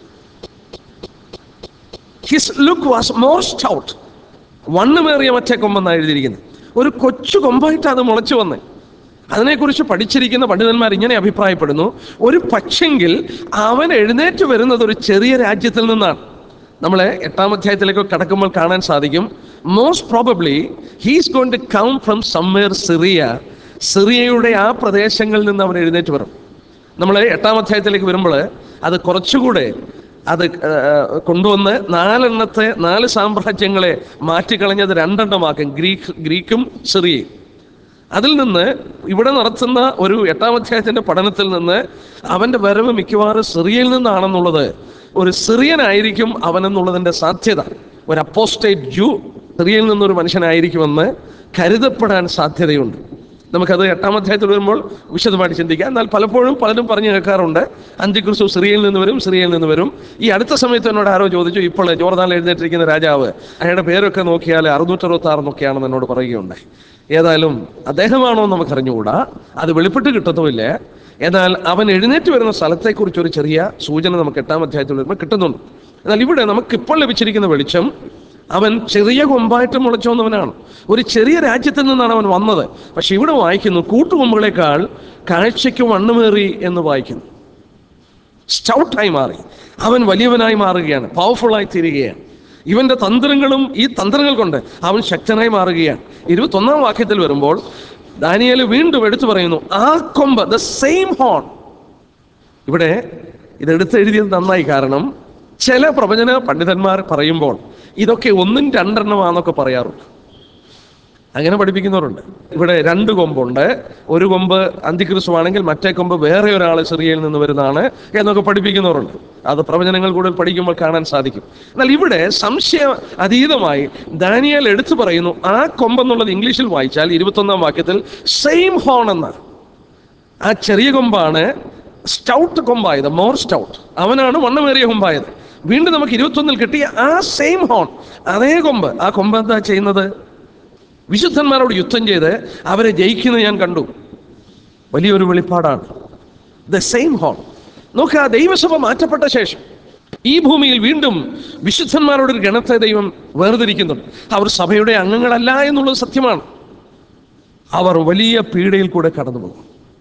His look was more stout. വണ്ണമേറിയ മറ്റേ കൊമ്പെന്നാണ് എഴുതിയിരിക്കുന്നത്. ഒരു കൊച്ചു കൊമ്പായിട്ട് അത് മുളച്ചു വന്നേ. അതിനെക്കുറിച്ച് പഠിച്ചിരിക്കുന്ന പണ്ഡിതന്മാർ ഇങ്ങനെ അഭിപ്രായപ്പെടുന്നു, ഒരു പക്ഷെങ്കിൽ അവൻ എഴുന്നേറ്റ് വരുന്നത് ഒരു ചെറിയ രാജ്യത്തിൽ നിന്നാണ്. നമ്മൾ എട്ടാം അധ്യായത്തിലേക്ക് കടക്കുമ്പോൾ കാണാൻ സാധിക്കും, most probably he's going to come from somewhere Syria. സിറിയയുടെ ആ പ്രദേശങ്ങളിൽ നിന്ന് അവൻ എഴുന്നേറ്റ് വരും. നമ്മൾ എട്ടാം അധ്യായത്തിലേക്ക് വരുമ്പോൾ അത് കുറച്ചുകൂടെ അത് കൊണ്ടുവന്ന് നാലെണ്ണത്തെ നാല് സാമ്രാജ്യങ്ങളെ മാറ്റിക്കളഞ്ഞത് രണ്ടെണ്ണമാക്കും, ഗ്രീക്ക് ഗ്രീക്കും സിറിയയും. അതിൽ നിന്ന് ഇവിടെ നടത്തുന്ന ഒരു എട്ടാം അധ്യായത്തിന്റെ പഠനത്തിൽ നിന്ന് അവന്റെ വരവ് മിക്കവാറും സിറിയയിൽ നിന്നാണെന്നുള്ളത്, ഒരു സിറിയനായിരിക്കും അവനെന്നുള്ളതിന്റെ സാധ്യത, ഒരു അപ്പോസ്റ്റേറ്റ് ജൂ സിറിയയിൽ നിന്നൊരു മനുഷ്യനായിരിക്കുമെന്ന് കരുതപ്പെടാൻ സാധ്യതയുണ്ട്. നമുക്കത് എട്ടാം അധ്യായത്തിൽ വരുമ്പോൾ വിശദമായിട്ട് ചിന്തിക്കാം. എന്നാൽ പലപ്പോഴും പലരും പറഞ്ഞു കേൾക്കാറുണ്ട്, അന്തിക്രിസ്തു സിറിയയിൽ നിന്ന് വരും, സിറിയയിൽ നിന്ന് വരും. ഈ അടുത്ത സമയത്ത് എന്നോട് ആരോ ചോദിച്ചു, ഇപ്പോൾ ജോർദാനിൽ എഴുന്നേറ്റിരിക്കുന്ന രാജാവ്, അയാളുടെ പേരൊക്കെ നോക്കിയാൽ അറുന്നൂറ്ററുപത്തി ആറ് എന്നൊക്കെയാണെന്ന് എന്നോട് പറയുകയുണ്ടായി. ഏതായാലും അദ്ദേഹമാണോ എന്ന് നമുക്കറിഞ്ഞുകൂടാ, അത് വെളിപ്പെട്ട് കിട്ടത്തുമില്ല. എന്നാൽ അവൻ എഴുന്നേറ്റ് വരുന്ന സ്ഥലത്തെക്കുറിച്ച് ഒരു ചെറിയ സൂചന നമുക്ക് എട്ടാം അധ്യായത്തിൽ വരുമ്പോൾ കിട്ടുന്നുണ്ട്. എന്നാൽ ഇവിടെ നമുക്കിപ്പോൾ ലഭിച്ചിരിക്കുന്ന വെളിച്ചം, അവൻ ചെറിയ കൊമ്പായിട്ട് മുളച്ചു വന്നവനാണ്. ഒരു ചെറിയ രാജ്യത്തിൽ നിന്നാണ് അവൻ വന്നത്. പക്ഷെ ഇവിടെ വായിക്കുന്നു, കൂട്ടുകൊമ്പുകളെക്കാൾ കാഴ്ചയ്ക്ക് വണ്ണമേറി എന്ന് വായിക്കുന്നു. സ്റ്റൗട്ടായി മാറി, അവൻ വലിയവനായി മാറുകയാണ്, പവർഫുള്ളായി തീരുകയാണ്. ഇവന്റെ തന്ത്രങ്ങളും ഈ തന്ത്രങ്ങൾ കൊണ്ട് അവൻ ശക്തനായി മാറുകയാണ്. ഇരുപത്തൊന്നാം വാക്യത്തിൽ വരുമ്പോൾ ദാനിയേൽ വീണ്ടും എടുത്തു പറയുന്നു, ആ കൊമ്പ്, ദ സെയിം ഹോൺ. ഇവിടെ ഇതെടുത്ത് എഴുതിയത് നന്നായി, കാരണം ചില പ്രവചന പണ്ഡിതന്മാർ പറയുമ്പോൾ ഇതൊക്കെ ഒന്നും രണ്ടെണ്ണമാണെന്നൊക്കെ പറയാറുണ്ട്. അങ്ങനെ പഠിപ്പിക്കുന്നവരുണ്ട്. ഇവിടെ രണ്ട് കൊമ്പുണ്ട്, ഒരു കൊമ്പ് അന്തിക്രിസ്തുവാണെങ്കിൽ മറ്റേ കൊമ്പ് വേറെ ഒരാൾ സിറിയയിൽ നിന്ന് വരുന്നതാണ് എന്നൊക്കെ പഠിപ്പിക്കുന്നവരുണ്ട്. അത് പ്രവചനങ്ങൾ കൂടുതൽ പഠിക്കുമ്പോൾ കാണാൻ സാധിക്കും. എന്നാൽ ഇവിടെ സംശയ അതീതമായി ദാനിയേൽ എടുത്തു പറയുന്നു, ആ കൊമ്പെന്നുള്ളത് ഇംഗ്ലീഷിൽ വായിച്ചാൽ ഇരുപത്തൊന്നാം വാക്യത്തിൽ സെയിം ഹോൺ എന്ന ആ ചെറിയ കൊമ്പാണ് സ്റ്റൗട്ട് കൊമ്പായത്, മോർ സ്റ്റൗട്ട്. അവനാണ് വണ്ണമേറിയ കൊമ്പായത്. വീണ്ടും നമുക്ക് ഇരുപത്തൊന്നിൽ കിട്ടിയ ആ സെയിം ഹോൺ, അതേ കൊമ്പ്. ആ കൊമ്പ് എന്താ ചെയ്യുന്നത്? വിശുദ്ധന്മാരോട് യുദ്ധം ചെയ്ത് അവരെ ജയിക്കുന്നത് ഞാൻ കണ്ടു. വലിയൊരു വെളിപ്പാടാണ്. The same horn. നോക്കുക, ദൈവസഭ മാറ്റപ്പെട്ട ശേഷം ഈ ഭൂമിയിൽ വീണ്ടും വിശുദ്ധന്മാരോടൊരു ഗണത്തെ ദൈവം വേർതിരിക്കുന്നുണ്ട്. അവർ സഭയുടെ അംഗങ്ങളല്ല എന്നുള്ളത് സത്യമാണ്. അവർ വലിയ പീഡയിൽ കൂടെ കടന്നു പോകും.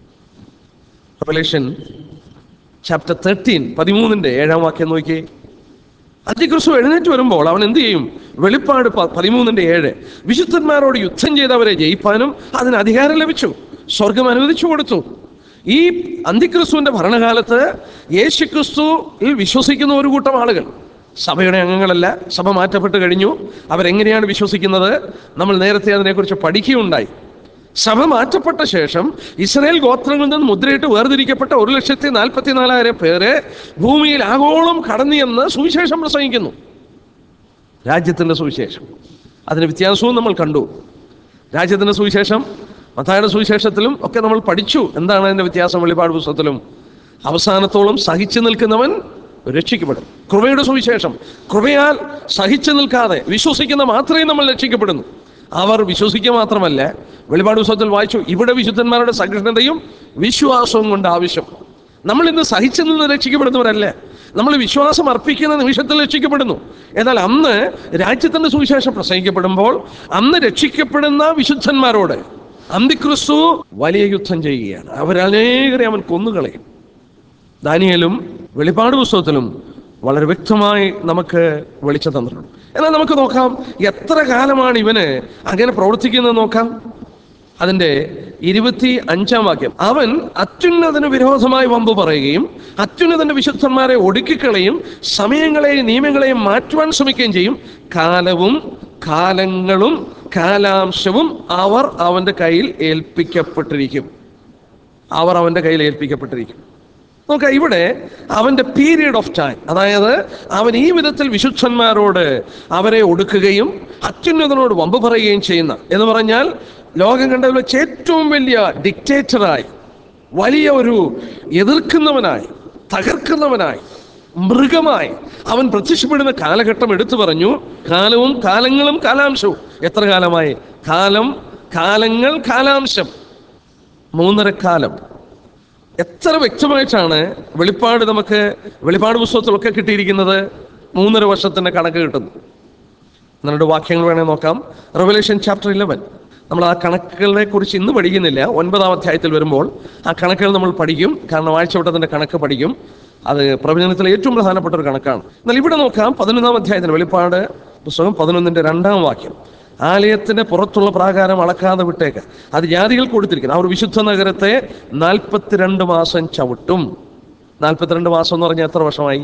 റെവലേഷൻ ചാപ്റ്റർ തേർട്ടീൻ പതിമൂന്നിന്റെ ഏഴാം വാക്യം നോക്കി. അന്തിക്രിസ്തു എഴുന്നേറ്റ് വരുമ്പോൾ അവൻ എന്ത് ചെയ്യും? വെളിപ്പാട് പതിമൂന്നിന്റെ ഏഴ്, വിശുദ്ധന്മാരോട് യുദ്ധം ചെയ്തവരെ ജയിപ്പാനും അതിന് അധികാരം ലഭിച്ചു, സ്വർഗം അനുവദിച്ചു കൊടുത്തു. ഈ അന്തിക്രിസ്തുവിന്റെ ഭരണകാലത്ത് യേശുക്രിസ്തുവിൽ വിശ്വസിക്കുന്ന ഒരു കൂട്ടം ആളുകൾ സഭയുടെ അംഗങ്ങളല്ല, സഭ മാറ്റപ്പെട്ട് കഴിഞ്ഞു. അവരെങ്ങനെയാണ് വിശ്വസിക്കുന്നത്? നമ്മൾ നേരത്തെ അതിനെക്കുറിച്ച് പഠിക്കുകയുണ്ടായി. സഭ മാറ്റപ്പെട്ട ശേഷം ഇസ്രായേൽ ഗോത്രങ്ങളിൽ നിന്ന് മുദ്രയിട്ട് വേർതിരിക്കപ്പെട്ട ഒരു ലക്ഷത്തി നാൽപ്പത്തി നാലായിരം പേര് ഭൂമിയിൽ ആഗോളം കടന്നു എന്ന് സുവിശേഷം പ്രസംഗിക്കുന്നു. രാജ്യത്തിൻ്റെ സുവിശേഷം. അതിന് വ്യത്യാസവും നമ്മൾ കണ്ടു. രാജ്യത്തിൻ്റെ സുവിശേഷം മത്തായിയുടെ സുവിശേഷത്തിലും ഒക്കെ നമ്മൾ പഠിച്ചു. എന്താണ് അതിൻ്റെ വ്യത്യാസം? വെളിപ്പാട് പുസ്തകത്തിലും അവസാനത്തോളം സഹിച്ചു നിൽക്കുന്നവൻ രക്ഷിക്കപ്പെടും. കൃപയുടെ സുവിശേഷം, കൃപയാൽ സഹിച്ചു നിൽക്കാതെ വിശ്വസിക്കുന്ന മാത്രമേ നമ്മൾ രക്ഷിക്കപ്പെടുന്നു. അവർ വിശ്വസിക്കുക മാത്രമല്ല, വെളിപ്പാട് പുസ്തകത്തിൽ വായിച്ചു, ഇവിടെ വിശുദ്ധന്മാരുടെ സഹിഷ്ണുതയും വിശ്വാസവും കൊണ്ട് ആവശ്യം. നമ്മൾ ഇന്ന് സഹിച്ചു നിന്ന് രക്ഷിക്കപ്പെടുന്നവരല്ല, നമ്മൾ വിശ്വാസം അർപ്പിക്കുന്ന നിമിഷത്തിൽ രക്ഷിക്കപ്പെടുന്നു. എന്നാൽ അന്ന് രാജ്യത്തിൻ്റെ സുവിശേഷം പ്രസംഗിക്കപ്പെടുമ്പോൾ അന്ന് രക്ഷിക്കപ്പെടുന്ന വിശുദ്ധന്മാരോട് അന്തിക്രിസ്തു വലിയ യുദ്ധം ചെയ്യുകയാണ്. അവരനേകരെ അവൻ കൊന്നുകളയും. ദാനിയേലും വെളിപ്പാട് പുസ്തകത്തിലും വളരെ വ്യക്തമായി നമുക്ക് വെളിച്ചം തന്നിട്ടുണ്ട്. എന്നാൽ നമുക്ക് നോക്കാം എത്ര കാലമാണ് ഇവന് അങ്ങനെ പ്രവർത്തിക്കുന്നത് നോക്കാം. അതിൻ്റെ ഇരുപത്തി അഞ്ചാം വാക്യം, അവൻ അത്യുന്നതന് വിരോധമായി വമ്പ് പറയുകയും അത്യുന്നതന്റെ വിശുദ്ധന്മാരെ ഒടുക്കിക്കളയും സമയങ്ങളെയും നിയമങ്ങളെയും മാറ്റുവാൻ ശ്രമിക്കുകയും ചെയ്യും. കാലവും കാലങ്ങളും കാലാംശവും അവർ അവന്റെ കയ്യിൽ ഏൽപ്പിക്കപ്പെട്ടിരിക്കും. അവർ അവന്റെ കയ്യിൽ ഏൽപ്പിക്കപ്പെട്ടിരിക്കും. നോക്കാം, ഇവിടെ അവന്റെ പീരിയഡ് ഓഫ് ടൈം, അതായത് അവൻ ഈ വിധത്തിൽ വിശുദ്ധന്മാരോട് അവരെ ഒടുക്കുകയും അത്യുന്നതനോട് വമ്പ് പറയുകയും ചെയ്യുന്ന, എന്ന് പറഞ്ഞാൽ ലോകം കണ്ടതിൽ വെച്ച് ഏറ്റവും വലിയ ഡിക്റ്റേറ്ററായി, വലിയ ഒരു എതിർക്കുന്നവനായി, തകർക്കുന്നവനായി, മൃഗമായി അവൻ പ്രത്യക്ഷപ്പെടുന്ന കാലഘട്ടം എടുത്തു പറഞ്ഞു. കാലവും കാലങ്ങളും കാലാംശവും. എത്ര കാലമായി? കാലം, കാലങ്ങൾ, കാലാംശം. മൂന്നര കാലം. എത്ര വ്യക്തമായിട്ടാണ് വെളിപ്പാട് നമുക്ക് വെളിപ്പാട് പുസ്തകത്തിലൊക്കെ കിട്ടിയിരിക്കുന്നത്. മൂന്നര വർഷത്തിന്റെ കണക്ക് കിട്ടുന്നു. എന്നിട്ട് വാക്യങ്ങൾ വേണേൽ നോക്കാം. Revelation chapter eleven. നമ്മൾ ആ കണക്കുകളെ കുറിച്ച് ഇന്ന് പഠിക്കുന്നില്ല. ഒൻപതാം അധ്യായത്തിൽ വരുമ്പോൾ ആ കണക്കുകൾ നമ്മൾ പഠിക്കും. കാരണം ആഴ്ചവട്ടത്തിന്റെ കണക്ക് പഠിക്കും. അത് പ്രവചനത്തിലെ ഏറ്റവും പ്രധാനപ്പെട്ട ഒരു കണക്കാണ്. എന്നാൽ ഇവിടെ നോക്കാം, പതിനൊന്നാം അധ്യായത്തിന് വെളിപ്പാട് പുസ്തകം പതിനൊന്നിന്റെ രണ്ടാം വാക്യം. ആലയത്തിന്റെ പുറത്തുള്ള പ്രാകാരം അളക്കാതെ വിട്ടേക്ക്, അത് ജാതികൾ കൊടുത്തിരിക്കുന്നു. അവർ വിശുദ്ധ നഗരത്തെ നാൽപ്പത്തിരണ്ട് മാസം ചവിട്ടും. നാൽപ്പത്തിരണ്ട് മാസം എന്ന് പറഞ്ഞാൽ എത്ര വർഷമായി?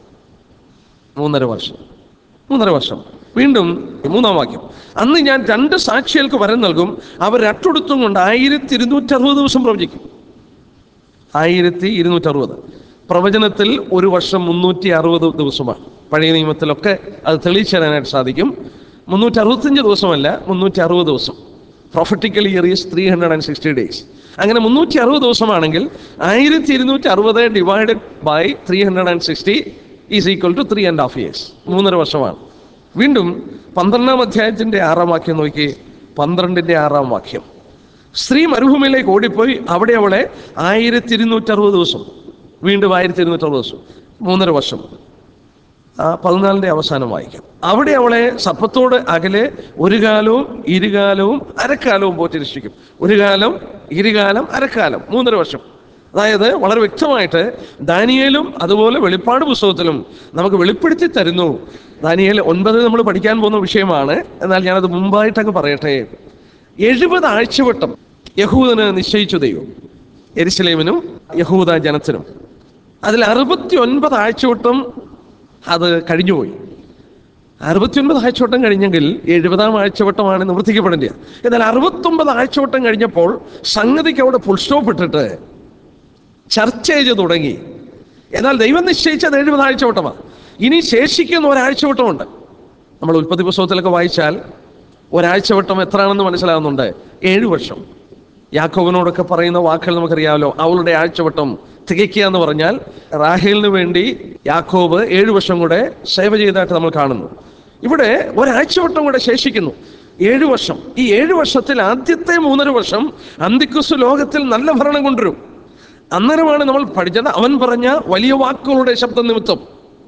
മൂന്നര വർഷം. മൂന്നര വർഷം. വീണ്ടും മൂന്നാം വാക്യം, അന്ന് ഞാൻ രണ്ട് സാക്ഷികൾക്ക് വരം നൽകും, അവർ രട്ടൊടുത്തും കൊണ്ട് ആയിരത്തി ഇരുന്നൂറ്റി അറുപത് ദിവസം പ്രവചിക്കും. ആയിരത്തി ഇരുന്നൂറ്റി അറുപത് പ്രവചനത്തിൽ ഒരു വർഷം മുന്നൂറ്റി അറുപത് ദിവസമാണ്. പഴയ നിയമത്തിലൊക്കെ അത് തെളിയിച്ചു തരാനായിട്ട് സാധിക്കും. മുന്നൂറ്റി അറുപത്തഞ്ച് ദിവസമല്ല, മുന്നൂറ്റി അറുപത് ദിവസം. Prophetical year is three hundred and sixty days. അങ്ങനെ മുന്നൂറ്റി അറുപത് ദിവസമാണെങ്കിൽ ആയിരത്തി ഇരുന്നൂറ്റി അറുപത് divided by three hundred and sixty is equal to three and half years. മൂന്നര വർഷമാണ്. വീണ്ടും പന്ത്രണ്ടാം അധ്യായത്തിന്റെ ആറാം വാക്യം നോക്കി. പന്ത്രണ്ടിന്റെ ആറാം വാക്യം, സ്ത്രീ മരുഭൂമിയിലേക്ക് ഓടിപ്പോയി, അവിടെ അവളെ ആയിരത്തി ഇരുന്നൂറ്റി അറുപത് ദിവസം, വീണ്ടും ആയിരത്തി ഇരുന്നൂറ്റി അറുപത് ദിവസം, മൂന്നര വർഷം. ആ പതിനാലിന്റെ അവസാനം വായിക്കാം. അവിടെ അവളെ സർപ്പത്തോട് അകലെ ഒരു കാലവും ഇരുകാലവും അരക്കാലവും പോറ്റി രക്ഷിക്കും. ഒരു കാലം, ഇരുകാലം, അരക്കാലം, മൂന്നര വർഷം. അതായത് വളരെ വ്യക്തമായിട്ട് ദാനിയേലും അതുപോലെ വെളിപ്പാട് പുസ്തകത്തിലും നമുക്ക് വെളിപ്പെടുത്തി തരുന്നു. ദാനിയേൽ ഒൻപത് നമ്മൾ പഠിക്കാൻ പോകുന്ന വിഷയമാണ്. എന്നാൽ ഞാനത് മുമ്പായിട്ടങ്ങ് പറയട്ടെ. എഴുപത് ആഴ്ചവട്ടം യഹൂദന് നിശ്ചയിച്ചു ദൈവം, യെരുശലേമിനും യഹൂദ ജനത്തിനും. അതിൽ അറുപത്തി ഒൻപത് ആഴ്ചവട്ടം അത് കഴിഞ്ഞുപോയി. അറുപത്തിയൊൻപത് ആഴ്ചവട്ടം കഴിഞ്ഞെങ്കിൽ എഴുപതാം ആഴ്ചവട്ടമാണ് നിവർത്തിക്കപ്പെടേണ്ടത്. എന്നാൽ അറുപത്തൊമ്പത് ആഴ്ചവട്ടം കഴിഞ്ഞപ്പോൾ സംഗതിക്ക് അവിടെ ഫുൾ സ്റ്റോപ്പ് ഇട്ടിട്ട് ചർച്ച ചെയ്ത് തുടങ്ങി. എന്നാൽ ദൈവം നിശ്ചയിച്ചത് എഴുപത് ആഴ്ചവട്ടമാണ്. ഇനി ശേഷിക്കുന്ന ഒരാഴ്ചവട്ടമുണ്ട്. നമ്മൾ ഉൽപ്പത്തി പുസ്തകത്തിലൊക്കെ വായിച്ചാൽ ഒരാഴ്ചവട്ടം എത്രയാണെന്ന് മനസ്സിലാകുന്നുണ്ട്. ഏഴു വർഷം. യാക്കോബിനോടൊക്കെ പറയുന്ന വാക്കുകൾ നമുക്കറിയാമല്ലോ. അവളുടെ ആഴ്ചവട്ടം തികയ്ക്കുക എന്ന് പറഞ്ഞാൽ റാഹേലിന് വേണ്ടി യാക്കോബ് ഏഴു വർഷം കൂടെ സേവ ചെയ്തതായിട്ട് നമ്മൾ കാണുന്നു. ഇവിടെ ഒരാഴ്ചവട്ടം കൂടെ ശേഷിക്കുന്നു, ഏഴു വർഷം. ഈ ഏഴു വർഷത്തിൽ ആദ്യത്തെ മൂന്നര വർഷം അന്തിക്രിസ്തു ലോകത്തിൽ നല്ല ഭരണം കൊണ്ടുവരും. അന്നേരമാണ് നമ്മൾ പഠിച്ചത് അവൻ പറഞ്ഞ വലിയ വാക്കുകളുടെ ശബ്ദ നിമിത്തം.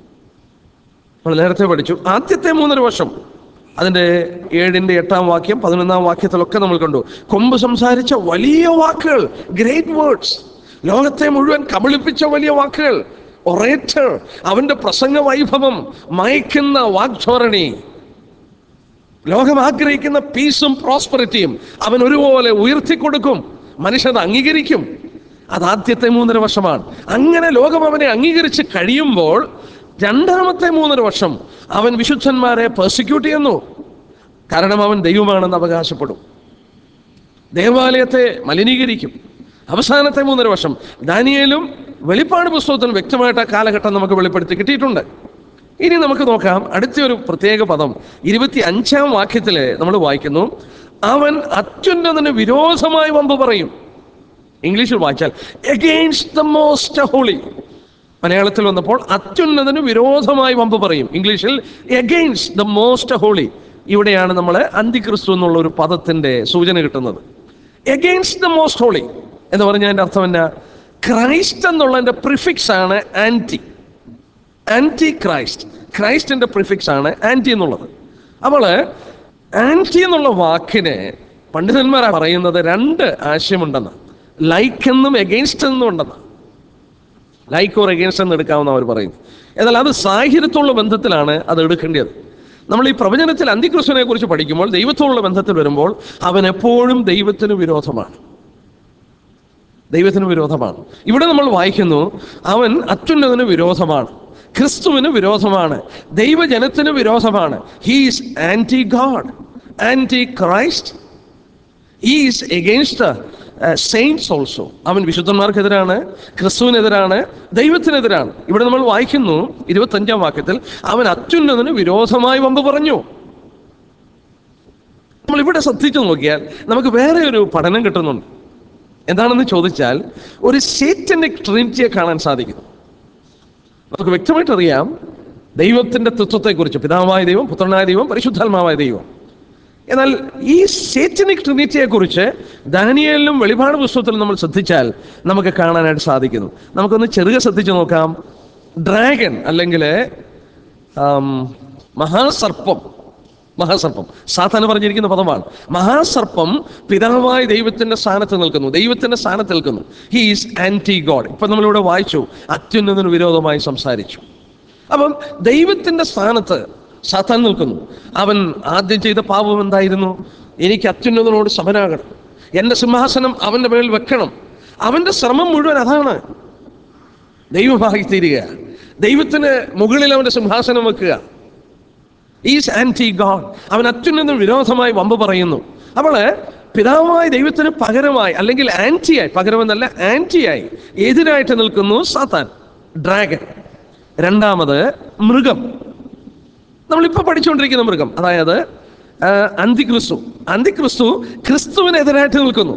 നമ്മൾ നേരത്തെ പഠിച്ചു ആദ്യത്തെ മൂന്നര വർഷം. അതിൻ്റെ ഏഴിൻ്റെ എട്ടാം വാക്യം പതിനൊന്നാം വാക്യത്തിലൊക്കെ നമ്മൾ കണ്ടു. കൊമ്പ് സംസാരിച്ച വലിയ വാക്കുകൾ, ഗ്രേറ്റ് വേർഡ്സ്, ലോകത്തെ മുഴുവൻ കബളിപ്പിച്ച വലിയ വാക്കുകൾ, ഒറേറ്റർ, അവന്റെ പ്രസംഗ വൈഭവം, മയക്കുന്ന വാഗ്ധോരണി, ലോകം ആഗ്രഹിക്കുന്ന പീസും പ്രോസ്പെറിറ്റിയും അവൻ ഒരുപോലെ ഉയർത്തിക്കൊടുക്കും. മനുഷ്യത് അംഗീകരിക്കും. അത് ആദ്യത്തെ മൂന്നര വർഷമാണ്. അങ്ങനെ ലോകം അവനെ അംഗീകരിച്ച് കഴിയുമ്പോൾ രണ്ടാമത്തെ മൂന്നര വർഷം അവൻ വിശുദ്ധന്മാരെ പെർസിക്യൂട്ട് ചെയ്യുന്നു. കാരണം അവൻ ദൈവമാണെന്ന് അവകാശപ്പെടും, ദേവാലയത്തെ മലിനീകരിക്കും. അവസാനത്തെ മൂന്നര വർഷം ദാനിയേലും വെളിപ്പാട് പുസ്തകത്തിൽ വ്യക്തമായിട്ട് ആ കാലഘട്ടം നമുക്ക് വെളിപ്പെടുത്തി കിട്ടിയിട്ടുണ്ട്. ഇനി നമുക്ക് നോക്കാം അടുത്ത ഒരു പ്രത്യേക പദം. ഇരുപത്തി അഞ്ചാം വാക്യത്തില് നമ്മൾ വായിക്കുന്നു, അവൻ അത്യുന്നതന് വിരോധമായി വമ്പ് പറയും. ഇംഗ്ലീഷിൽ വായിച്ചാൽ എഗെയിൻസ്റ്റ് ദ മോസ്റ്റ് ഹോളി. മലയാളത്തിൽ വന്നപ്പോൾ അത്യുന്നതന് വിരോധമായി വമ്പ് പറയും. ഇംഗ്ലീഷിൽ എഗെയിൻസ്റ്റ് ദ മോസ്റ്റ് ഹോളി. ഇവിടെയാണ് നമ്മൾ അന്തിക്രിസ്തു എന്നുള്ള ഒരു പദത്തിന്റെ സൂചന കിട്ടുന്നത്. എഗെയിൻസ്റ്റ് ദ മോസ്റ്റ് ഹോളി എന്ന് പറഞ്ഞാൽ അതിന്റെ അർത്ഥം എന്നാ? ക്രൈസ്റ്റ് എന്നുള്ളതിന്റെ പ്രിഫിക്സ് ആണ് ആന്റി. Anti Christ. ക്രൈസ്റ്റിന്റെ പ്രിഫിക്സ് ആണ് ആന്റി എന്നുള്ളത്. അപ്പോൾ ആന്റി എന്നുള്ള വാക്കിന് പണ്ഡിതന്മാരാ പറയുന്നത് രണ്ട് ആശയമുണ്ടെന്ന്. ലൈക്ക് എന്നും എഗെയിൻസ്റ്റ് എന്നും ഉണ്ടെന്ന്. ലൈക്ക് ഓർ എഗെയിൻസ്റ്റ് എന്ന് എടുക്കാമെന്ന് അവർ പറയുന്നു. എന്നാൽ അത് സാഹചര്യത്തോടുള്ള ബന്ധത്തിലാണ് അത് എടുക്കേണ്ടത്. നമ്മൾ ഈ പ്രവചനത്തിൽ അന്തിക്രിസ്തുവിനെ കുറിച്ച് പഠിക്കുമ്പോൾ ദൈവത്തോടുള്ള ബന്ധത്തിൽ വരുമ്പോൾ അവൻ എപ്പോഴും ദൈവത്തിന് വിരോധമാണ്, ദൈവത്തിന് വിരോധമാണ്. ഇവിടെ നമ്മൾ വായിക്കുന്നു അവൻ അത്യുന്നതന് വിരോധമാണ്, ക്രിസ്തുവിന് വിരോധമാണ്, ദൈവജനത്തിന് വിരോധമാണ്. He is anti God, anti Christ, he is against saints also. അവൻ വിശുദ്ധന്മാർക്കെതിരാണ്, ക്രിസ്തുവിനെതിരാണ്, ദൈവത്തിനെതിരാണ്. ഇവിടെ നമ്മൾ വായിക്കുന്നു ഇരുപത്തഞ്ചാം വാക്യത്തിൽ അവൻ അത്യുന്നതന് വിരോധമായി വമ്പ് പറഞ്ഞു. നമ്മൾ ഇവിടെ ശ്രദ്ധിച്ചു നോക്കിയാൽ നമുക്ക് വേറെ ഒരു പഠനം കിട്ടുന്നുണ്ട്. എന്താണെന്ന് ചോദിച്ചാൽ ഒരു സേറ്റനിക് ട്രിനിറ്റിയെ കാണാൻ സാധിക്കും. നമുക്ക് വ്യക്തമായിട്ടറിയാം ദൈവത്തിൻ്റെ തത്വത്തെക്കുറിച്ച്, പിതാവായ ദൈവം, പുത്രനായ ദൈവം, പരിശുദ്ധാത്മാവായ ദൈവം. എന്നാൽ ഈ സേറ്റനിക് ട്രിനിറ്റിയെ കുറിച്ച് ദാനിയേലിലും വെളിപാട് പുസ്തകത്തിലും നമ്മൾ ശ്രദ്ധിച്ചാൽ നമുക്ക് കാണാനായിട്ട് സാധിക്കുന്നു. നമുക്കൊന്ന് ചെറുകെ ശ്രദ്ധിച്ചു നോക്കാം. ഡ്രാഗൺ അല്ലെങ്കിൽ മഹാസർപ്പം, മഹാസർപ്പം സാത്താൻ പറഞ്ഞിരിക്കുന്ന പദമാണ്. മഹാസർപ്പം പിതാവായ ദൈവത്തിന്റെ സ്ഥാനത്ത് നിൽക്കുന്നു, ദൈവത്തിന്റെ സ്ഥാനത്ത് നിൽക്കുന്നു. He is anti God. ഇപ്പൊ നമ്മളിവിടെ വായിച്ചു അത്യുന്നതന് വിരോധമായി സംസാരിച്ചു. അപ്പം ദൈവത്തിന്റെ സ്ഥാനത്ത് സാത്താൻ നിൽക്കുന്നു. അവൻ ആദ്യം ചെയ്ത പാപം എന്തായിരുന്നു? എനിക്ക് അത്യുന്നതനോട് സമനാകണം, എൻ്റെ സിംഹാസനം അവൻ്റെ മേൽ വെക്കണം. അവൻ്റെ ശ്രമം മുഴുവൻ അതാണ്, ദൈവമായി തീരുക, ദൈവത്തിന് മുകളിൽ അവൻ്റെ സിംഹാസനം വെക്കുക. Is anti God. അവൻ അത്യുന്നതന് വിരോധമായി വമ്പ് പറയുന്നു. അപ്പോൾ പിതാവായ ദൈവത്തിന് പകരമായി, അല്ലെങ്കിൽ ആന്റിയായി, പകരമെന്നല്ല ആന്റിയായി, എതിരായിട്ട് നിൽക്കുന്നു സാത്താൻ, ഡ്രാഗൺ. രണ്ടാമത് മൃഗം, നമ്മളിപ്പോൾ പഠിച്ചുകൊണ്ടിരിക്കുന്ന മൃഗം, അതായത് അന്തിക്രിസ്തു. അന്തിക്രിസ്തു ക്രിസ്തുവിനെതിരായിട്ട് നിൽക്കുന്നു.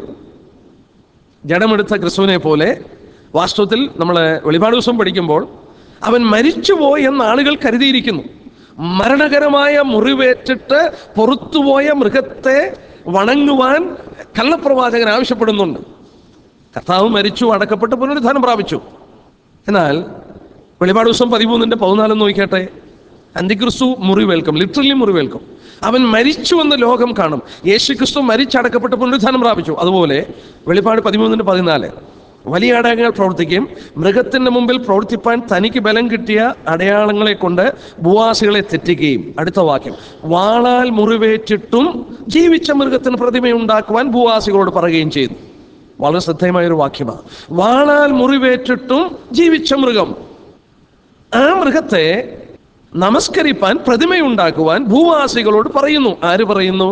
ജഡമെടുത്ത ക്രിസ്തുവിനെ പോലെ. വാസ്തവത്തിൽ നമ്മൾ വെളിപാട് ദിവസം പഠിക്കുമ്പോൾ അവൻ മരിച്ചുപോയി എന്ന് ആളുകൾ കരുതിയിരിക്കുന്നു. മരണകരമായ മുറിവേറ്റിട്ട് പുറത്തുപോയ മൃഗത്തെ വണങ്ങുവാൻ കള്ളപ്രവാചകൻ ആവശ്യപ്പെടുന്നുണ്ട്. കർത്താവ് മരിച്ചു, അടക്കപ്പെട്ട് പുനരുദ്ധാനം പ്രാപിച്ചു. എന്നാൽ വെളിപാട് ദിവസം പതിമൂന്നിന്റെ പതിനാലെന്ന് നോക്കിക്കട്ടെ, അന്തിക്രിസ്തു മുറിവേൽക്കും, ലിറ്ററലി മുറിവേൽക്കും. അവൻ മരിച്ചു എന്ന് ലോകം കാണും. യേശു ക്രിസ്തു മരിച്ചടക്കപ്പെട്ട് പുനരുദ്ധാനം പ്രാപിച്ചു. അതുപോലെ വെളിപാട് പതിമൂന്നിന്റെ പതിനാല്, വലിയ അടയാളങ്ങൾ പ്രവർത്തിക്കുകയും മൃഗത്തിന്റെ മുമ്പിൽ പ്രവർത്തിപ്പാൻ തനിക്ക് ബലം കിട്ടിയ അടയാളങ്ങളെ കൊണ്ട് ഭൂവാസികളെ തെറ്റിക്കുകയും. അടുത്ത വാക്യം, വാളാൽ മുറിവേറ്റിട്ടും ജീവിച്ച മൃഗത്തിന് പ്രതിമയുണ്ടാക്കുവാൻ ഭൂവാസികളോട് പറയുകയും ചെയ്തു. വളരെ ശ്രദ്ധേയമായൊരു വാക്യമാണ്. വാളാൽ മുറിവേറ്റിട്ടും ജീവിച്ച മൃഗം, ആ മൃഗത്തെ നമസ്കരിപ്പാൻ, പ്രതിമയുണ്ടാക്കുവാൻ ഭൂവാസികളോട് പറയുന്നു. ആര് പറയുന്നു?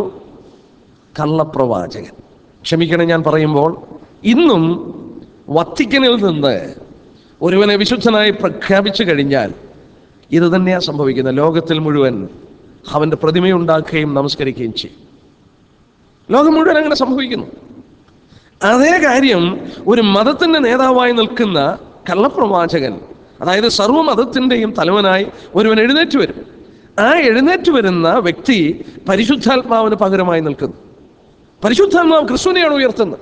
കള്ളപ്രവാചകൻ. ക്ഷമിക്കണം ഞാൻ പറയുമ്പോൾ, ഇന്നും വത്തിക്കനിൽ നിന്ന് ഒരുവനെ വിശുദ്ധനായി പ്രഖ്യാപിച്ചു കഴിഞ്ഞാൽ ഇത് തന്നെയാണ് സംഭവിക്കുന്നത്. ലോകത്തിൽ മുഴുവൻ അവൻ്റെ പ്രതിമയുണ്ടാക്കുകയും നമസ്കരിക്കുകയും ചെയ്യും. ലോകം മുഴുവൻ അങ്ങനെ സംഭവിക്കുന്നു. അതേ കാര്യം ഒരു മതത്തിൻ്റെ നേതാവായി നിൽക്കുന്ന കള്ളപ്രവാചകൻ, അതായത് സർവ്വമതത്തിൻ്റെയും തലവനായി ഒരുവൻ എഴുന്നേറ്റ് വരും. ആ എഴുന്നേറ്റ് വരുന്ന വ്യക്തി പരിശുദ്ധാത്മാവിന് പകരമായി നിൽക്കുന്നു. പരിശുദ്ധാത്മാവ് ക്രിസ്തുവിനെയാണ് ഉയർത്തുന്നത്.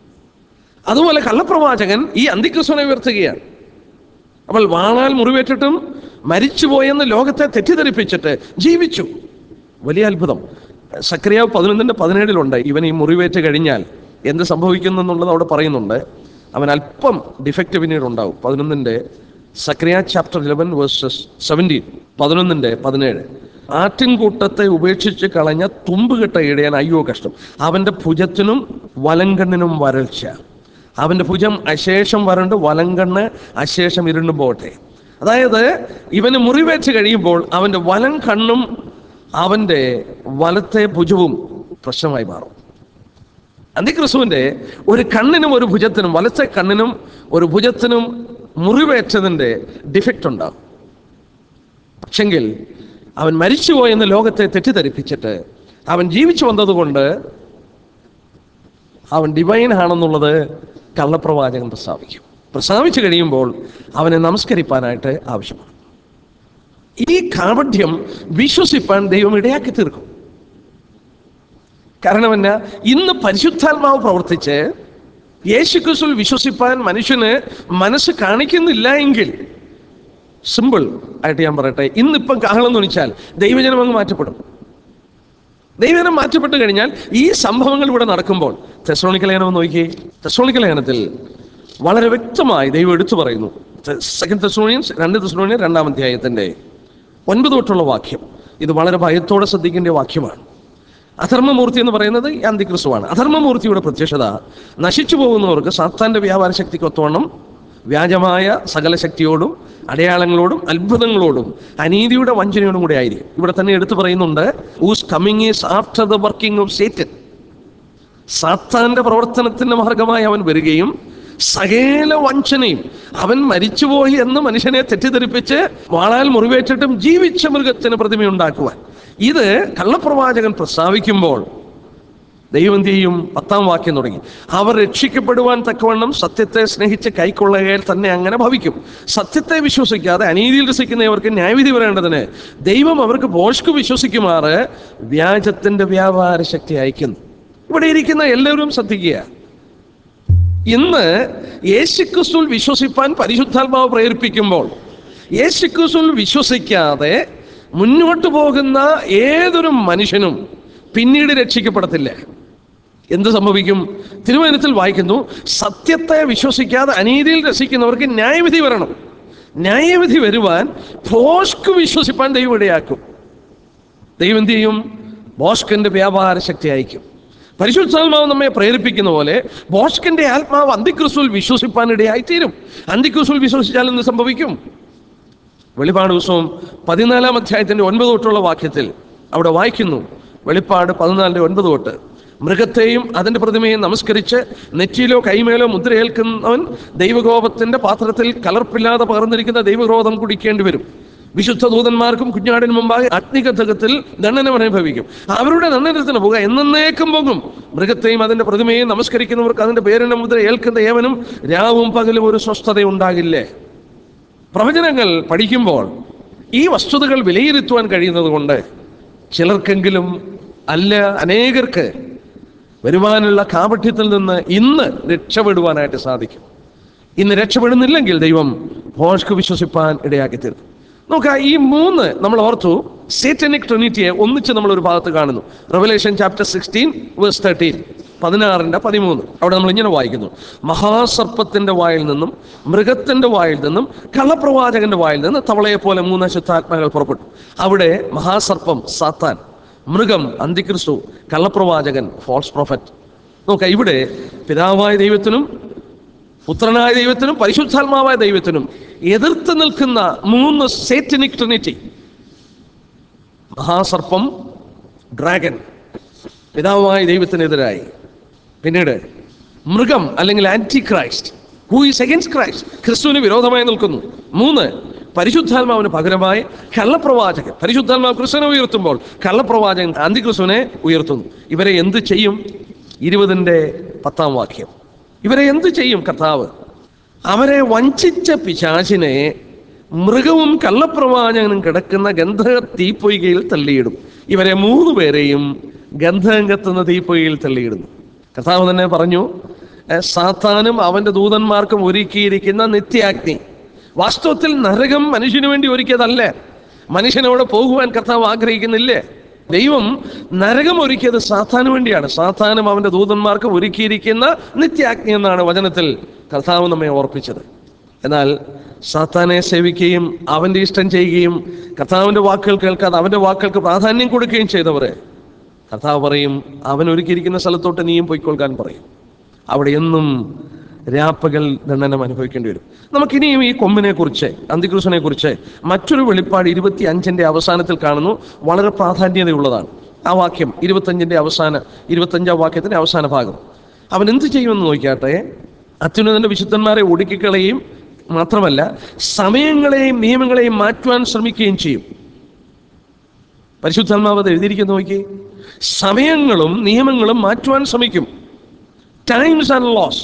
അതുപോലെ കള്ളപ്രവാചകൻ ഈ അന്തിക്രിസ്തുവിനെ ഉയർത്തുകയാണ്. അപ്പോൾ വാളാൽ മുറിവേറ്റിട്ടും മരിച്ചുപോയെന്ന് ലോകത്തെ തെറ്റിദ്ധരിപ്പിച്ചിട്ട് ജീവിച്ചു. വലിയ അത്ഭുതം. സക്രിയാവ് പതിനൊന്നിന്റെ പതിനേഴിലുണ്ട്, ഇവൻ ഈ മുറിവേറ്റ് കഴിഞ്ഞാൽ എന്ത് സംഭവിക്കുന്നു എന്നുള്ളത് അവിടെ പറയുന്നുണ്ട്. അവൻ അല്പം ഡിഫക്റ്റ് പിന്നീട് ഉണ്ടാവും. പതിനൊന്നിന്റെ സക്രിയ ചാപ്റ്റർ ഇലവൻ വേഴ്സസ് സെവൻറ്റീൻ, പതിനൊന്നിന്റെ പതിനേഴ്. ആട്ടിൻകൂട്ടത്തെ ഉപേക്ഷിച്ച് കളഞ്ഞ തുമ്പുകെട്ട ഇടയൻ അയ്യോ കഷ്ടം, അവൻ്റെ ഭുജത്തിനും വലങ്കണ്ണിനും വരൾച്ച. അവൻ്റെ ഭുജം അശേഷം വരണ്ട്, വലങ്കണ്ണ് അശേഷം ഇരുണ്ടും പോട്ടെ. അതായത് ഇവന് മുറിവേറ്റ് കഴിയുമ്പോൾ അവൻ്റെ വലം കണ്ണും അവൻ്റെ വലത്തെ ഭുജവും പ്രശ്നമായി മാറും. അന്തിക്രിസ്തുവിൻ്റെ ഒരു കണ്ണിനും ഒരു ഭുജത്തിനും, വലത്തെ കണ്ണിനും ഒരു ഭുജത്തിനും മുറിവേറ്റതിൻ്റെ ഡിഫക്റ്റ് ഉണ്ടാകും. പക്ഷെങ്കിൽ അവൻ മരിച്ചുപോയെന്ന് ലോകത്തെ തെറ്റിദ്ധരിപ്പിച്ചിട്ട് അവൻ ജീവിച്ചു വന്നതുകൊണ്ട് അവൻ ഡിവൈൻ ആണെന്നുള്ളത് കള്ളപ്രവാചകൻ പ്രസ്താവിക്കും. പ്രസ്താവിച്ചു കഴിയുമ്പോൾ അവനെ നമസ്കരിപ്പാനായിട്ട് ആവശ്യമാണ്. ഈ കാപഢ്യം വിശ്വസിപ്പാൻ ദൈവം ഇടയാക്കി തീർക്കും. കാരണം എന്നാ, ഇന്ന് പരിശുദ്ധാത്മാവ് പ്രവർത്തിച്ച് യേശുക്രിസ്തുവിൽ വിശ്വസിപ്പാൻ മനുഷ്യന് മനസ്സ് കാണിക്കുന്നില്ല എങ്കിൽ, സിമ്പിൾ ആയിട്ട് ഞാൻ പറയട്ടെ, ഇന്നിപ്പം കാഹളം തൊണിച്ചാൽ ദൈവജനം അങ്ങ് മാറ്റപ്പെടും. ദൈവജനം മാറ്റപ്പെട്ട് കഴിഞ്ഞാൽ ഈ സംഭവങ്ങൾ ഇവിടെ നടക്കുമ്പോൾ, തെസ്സലോനിക്ക ലേഖനം നോക്കിയേ. തെസ്സലോനിക്ക ലേഖനത്തിൽ വളരെ വ്യക്തമായി ദൈവം എടുത്തു പറയുന്നു, സെക്കൻഡ് തെസ്സലോനിയൻസ് രണ്ട് തെസ്സലോനിയർ രണ്ടാം അധ്യായത്തിൻ്റെ ഒൻപത് തൊട്ടുള്ള വാക്യം. ഇത് വളരെ ഭയത്തോടെ ശ്രദ്ധിക്കേണ്ട വാക്യമാണ്. അധർമ്മമൂർത്തി എന്ന് പറയുന്നത് അന്തിക്രിസ്തുവാണ്. അധർമ്മമൂർത്തിയുടെ പ്രത്യക്ഷത നശിച്ചു പോകുന്നവർക്ക് സാത്താൻ്റെ വ്യാപാര ശക്തിക്ക് ഒത്തവണ്ണം വ്യാജമായ സകല ശക്തിയോടും അടയാളങ്ങളോടും അത്ഭുതങ്ങളോടും അനീതിയുടെ വഞ്ചനയോടും കൂടെ ആയിരിക്കും. ഇവിടെ തന്നെ എടുത്തു പറയുന്നുണ്ട്, whose coming is after the working of Satan. സാത്താന്റെ പ്രവർത്തനത്തിന്റെ മാർഗമായി അവൻ വരികയും സകല വഞ്ചനയും, അവൻ മരിച്ചുപോയി എന്ന് മനുഷ്യനെ തെറ്റിദ്ധരിപ്പിച്ച് വാളാൽ മുറിവേറ്റിട്ടും ജീവിച്ച മൃഗത്തിന് പ്രതിമയുണ്ടാക്കുവാൻ. ഇത് കള്ളപ്രവാചകൻ പ്രസ്താവിക്കുമ്പോൾ ദൈവം എന്ത് ചെയ്യും? പത്താം വാക്യം തുടങ്ങി, അവർ രക്ഷിക്കപ്പെടുവാൻ തക്കവണ്ണം സത്യത്തെ സ്നേഹിച്ച് കൈക്കൊള്ളുകയിൽ തന്നെ അങ്ങനെ ഭവിക്കും. സത്യത്തെ വിശ്വസിക്കാതെ അനീതിയിൽ രസിക്കുന്നവർക്ക് ന്യായവിധി വരേണ്ടതിന് ദൈവം അവർക്ക് ഭോഷ്ക് വിശ്വസിക്കുമാറ് വ്യാജത്തിന്റെ വ്യാപാര ശക്തി അയക്കുന്നു. ഇവിടെ ഇരിക്കുന്ന എല്ലാവരും ശ്രദ്ധിക്കുക. ഇന്ന് യേശുക്രിസ്തുവിൽ വിശ്വസിപ്പാൻ പരിശുദ്ധാത്മാവ് പ്രേരിപ്പിക്കുമ്പോൾ യേശുക്രിസ്തുവിൽ വിശ്വസിക്കാതെ മുന്നോട്ട് പോകുന്ന ഏതൊരു മനുഷ്യനും പിന്നീട് രക്ഷിക്കപ്പെടത്തില്ല. എന്ത് സംഭവിക്കും? തിരുവചനത്തിൽ വായിക്കുന്നു, സത്യത്തെ വിശ്വസിക്കാതെ അനീതിയിൽ രസിക്കുന്നവർക്ക് ന്യായവിധി വരണം. ന്യായവിധി വരുവാൻ ഭോഷ്ക് വിശ്വസിപ്പാൻ ദൈവം ഇടയാക്കും. ദൈവം എന്ത് ചെയ്യും? ഭോഷ്കിന്റെ വ്യാപാര ശക്തി അയക്കും. പരിശുദ്ധാത്മാവ് നമ്മെ പ്രേരിപ്പിക്കുന്ന പോലെ ഭോഷ്കിന്റെ ആത്മാവ് അന്തിക്രിസ്തുവിൽ വിശ്വസിപ്പാൻ ഇടയായിത്തീരും. അന്തിക്രിസ്തുവിൽ വിശ്വസിച്ചാൽ എന്ത് സംഭവിക്കും? വെളിപ്പാട് പുസ്തകം പതിനാലാം അധ്യായത്തിന്റെ ഒൻപത് തൊട്ടുള്ള വാക്യത്തിൽ അവിടെ വായിക്കുന്നു. വെളിപ്പാട് പതിനാലിന്റെ ഒൻപത് തൊട്ട്, മൃഗത്തെയും അതിൻ്റെ പ്രതിമയും നമസ്കരിച്ച് നെറ്റിയിലോ കൈമേലോ മുദ്രയേൽക്കുന്നവൻ ദൈവകോപത്തിന്റെ പാത്രത്തിൽ കലർപ്പില്ലാതെ പകർന്നിരിക്കുന്ന ദൈവക്രോധം കുടിക്കേണ്ടി വരും. വിശുദ്ധ ദൂതന്മാർക്കും കുഞ്ഞാടിന് മുമ്പാകെ അഗ്നിഗന്ധകത്തിൽ ദണ്ഡനം അനുഭവിക്കും. അവരുടെ ദണ്ഡനത്തിന് പുക എന്നേക്കും പോകും. മൃഗത്തെയും അതിൻ്റെ പ്രതിമയും നമസ്കരിക്കുന്നവർക്ക് അതിൻ്റെ പേരിന്റെ മുദ്ര ഏൽക്കുന്ന ഏവനും രാവും പകലും ഒരു സ്വസ്ഥത ഉണ്ടാകില്ലേ. പ്രവചനങ്ങൾ പഠിക്കുമ്പോൾ ഈ വസ്തുതകൾ വിലയിരുത്തുവാൻ കഴിയുന്നത് കൊണ്ട് ചിലർക്കെങ്കിലും, അല്ല അനേകർക്ക് വരുവാനുള്ള കാപട്യത്തിൽ നിന്ന് ഇന്ന് രക്ഷപ്പെടുവാനായിട്ട് സാധിക്കും. ഇന്ന് രക്ഷപ്പെടുന്നില്ലെങ്കിൽ ദൈവം ഭോഷ്ക് വിശ്വസിപ്പാൻ ഇടയാക്കി തീർക്കും. നോക്കാം, ഈ മൂന്ന് നമ്മൾ ഓർത്തു. സേറ്റനിക് ട്രിനിറ്റിയെ ഒന്നിച്ച് നമ്മളൊരു ഭാഗത്ത് കാണുന്നു. Revelation chapter sixteen verse thirteen, പതിനാറിൻ്റെ പതിമൂന്ന്. അവിടെ നമ്മൾ ഇങ്ങനെ വായിക്കുന്നു, മഹാസർപ്പത്തിന്റെ വായിൽ നിന്നും മൃഗത്തിന്റെ വായിൽ നിന്നും കള്ളപ്രവാചകന്റെ വായിൽ നിന്ന് തവളയെ പോലെ മൂന്ന് അശുദ്ധാത്മാക്കൾ പുറപ്പെട്ടു. അവിടെ മഹാസർപ്പം സാത്താൻ, മൃഗം അന്തിക്രിസ്തു, കള്ളപ്രവാചകൻ ഫോൾസ് പ്രൊഫറ്റ്. നോക്കാം, ഇവിടെ പിതാവായ ദൈവത്തിനും പുത്രനായ ദൈവത്തിനും പരിശുദ്ധാത്മാവായ ദൈവത്തിനും എതിർത്ത് നിൽക്കുന്ന മൂന്ന് സേറ്റനിക് ട്രിനിറ്റി. മഹാസർപ്പം, ഡ്രാഗൻ, പിതാവായ ദൈവത്തിനെതിരായി. പിന്നീട് മൃഗം അല്ലെങ്കിൽ anti Christ, who is against Christ, ക്രിസ്തുവിന് വിരോധമായി നിൽക്കുന്നു. മൂന്ന്, പരിശുദ്ധാത്മാവിന് പകരമായി കള്ളപ്രവാചകൻ. പരിശുദ്ധാത്മാവ് ക്രിസ്തുവിനെ ഉയർത്തുമ്പോൾ കള്ളപ്രവാചകൻ അന്തിക്രിസ്തുവിനെ ഉയർത്തുന്നു. ഇവരെ എന്ത് ചെയ്യും? ഇരുപതിൻ്റെ പത്താം വാക്യം. ഇവരെ എന്ത് ചെയ്യും കർത്താവ്? അവരെ വഞ്ചിച്ച പിശാചിനെ മൃഗവും കള്ളപ്രവാചകനും കിടക്കുന്ന ഗന്ധക തീപ്പൊയ്കയിൽ തള്ളിയിടും. ഇവരെ മൂന്ന് പേരെയും ഗന്ധകം കത്തുന്ന തീപ്പൊയ്കയിൽ തള്ളിയിടുന്നു. കർത്താവ് തന്നെ പറഞ്ഞു, സാത്താനും അവൻ്റെ ദൂതന്മാർക്കും ഒരുക്കിയിരിക്കുന്ന നിത്യാഗ്നി. വാസ്തവത്തിൽ നരകം മനുഷ്യന് വേണ്ടി ഒരുക്കിയതല്ല. മനുഷ്യനവിടെ പോകുവാൻ കർത്താവ് ആഗ്രഹിക്കുന്നില്ലേ? ദൈവം നരകം ഒരുക്കിയത് സാത്താന് വേണ്ടിയാണ്. സാത്താനും അവൻ്റെ ദൂതന്മാർക്കും ഒരുക്കിയിരിക്കുന്ന നിത്യാഗ്നി എന്നാണ് വചനത്തിൽ കർത്താവ് നമ്മെ ഓർപ്പിച്ചത്. എന്നാൽ സാത്താനെ സേവിക്കുകയും അവൻ്റെ ഇഷ്ടം ചെയ്യുകയും കർത്താവിൻ്റെ വാക്കുകൾ കേൾക്കാതെ അവൻ്റെ വാക്കുകൾക്ക് പ്രാധാന്യം കൊടുക്കുകയും ചെയ്തവരെ കർത്താവ് പറയും, അവൻ ഒരുക്കിയിരിക്കുന്ന സ്ഥലത്തോട്ട് നീയും പോയിക്കൊള്ളുവാൻ പറയും. അവിടെ എന്നും രാപ്പകൽ ദണ്ഡനം അനുഭവിക്കേണ്ടി വരും. നമുക്കിനിയും ഈ കൊമ്പിനെ കുറിച്ച്, അന്തിക്രിസ്തുവിനെ കുറിച്ച് മറ്റൊരു വെളിപ്പാട് ഇരുപത്തി അഞ്ചിൻ്റെ അവസാനത്തിൽ കാണുന്നു. വളരെ പ്രാധാന്യതയുള്ളതാണ് ആ വാക്യം. ഇരുപത്തഞ്ചിൻ്റെ അവസാന ഇരുപത്തഞ്ചാം വാക്യത്തിൻ്റെ അവസാന ഭാഗം. അവൻ എന്ത് ചെയ്യുമെന്ന് നോക്കിയാട്ടെ, അത്യുന്നതന്റെ വിശുദ്ധന്മാരെ ഒടുക്കിക്കളയും മാത്രമല്ല സമയങ്ങളെയും നിയമങ്ങളെയും മാറ്റുവാൻ ശ്രമിക്കുകയും ചെയ്യും. പരിശുദ്ധാത്മാവ് അത് എഴുതിയിരിക്കുന്നു നോക്കി. സമയങ്ങളും നിയമങ്ങളും മാറ്റുവാൻ ശ്രമിക്കും. Times and laws.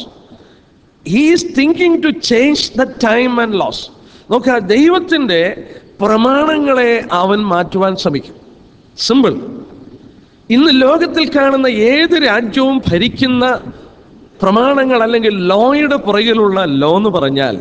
He is thinking to change the time and laws. നോക്കുക, ദൈവത്തിൻ്റെ പ്രമാണങ്ങളെ അവൻ മാറ്റുവാൻ ശ്രമിക്കും. സിമ്പിൾ. ഇന്ന് ലോകത്തിൽ കാണുന്ന ഏത് രാജ്യവും ഭരിക്കുന്ന പ്രമാണങ്ങൾ അല്ലെങ്കിൽ ലോയുടെ പുറകിലുള്ള ലോ എന്ന് പറഞ്ഞാൽ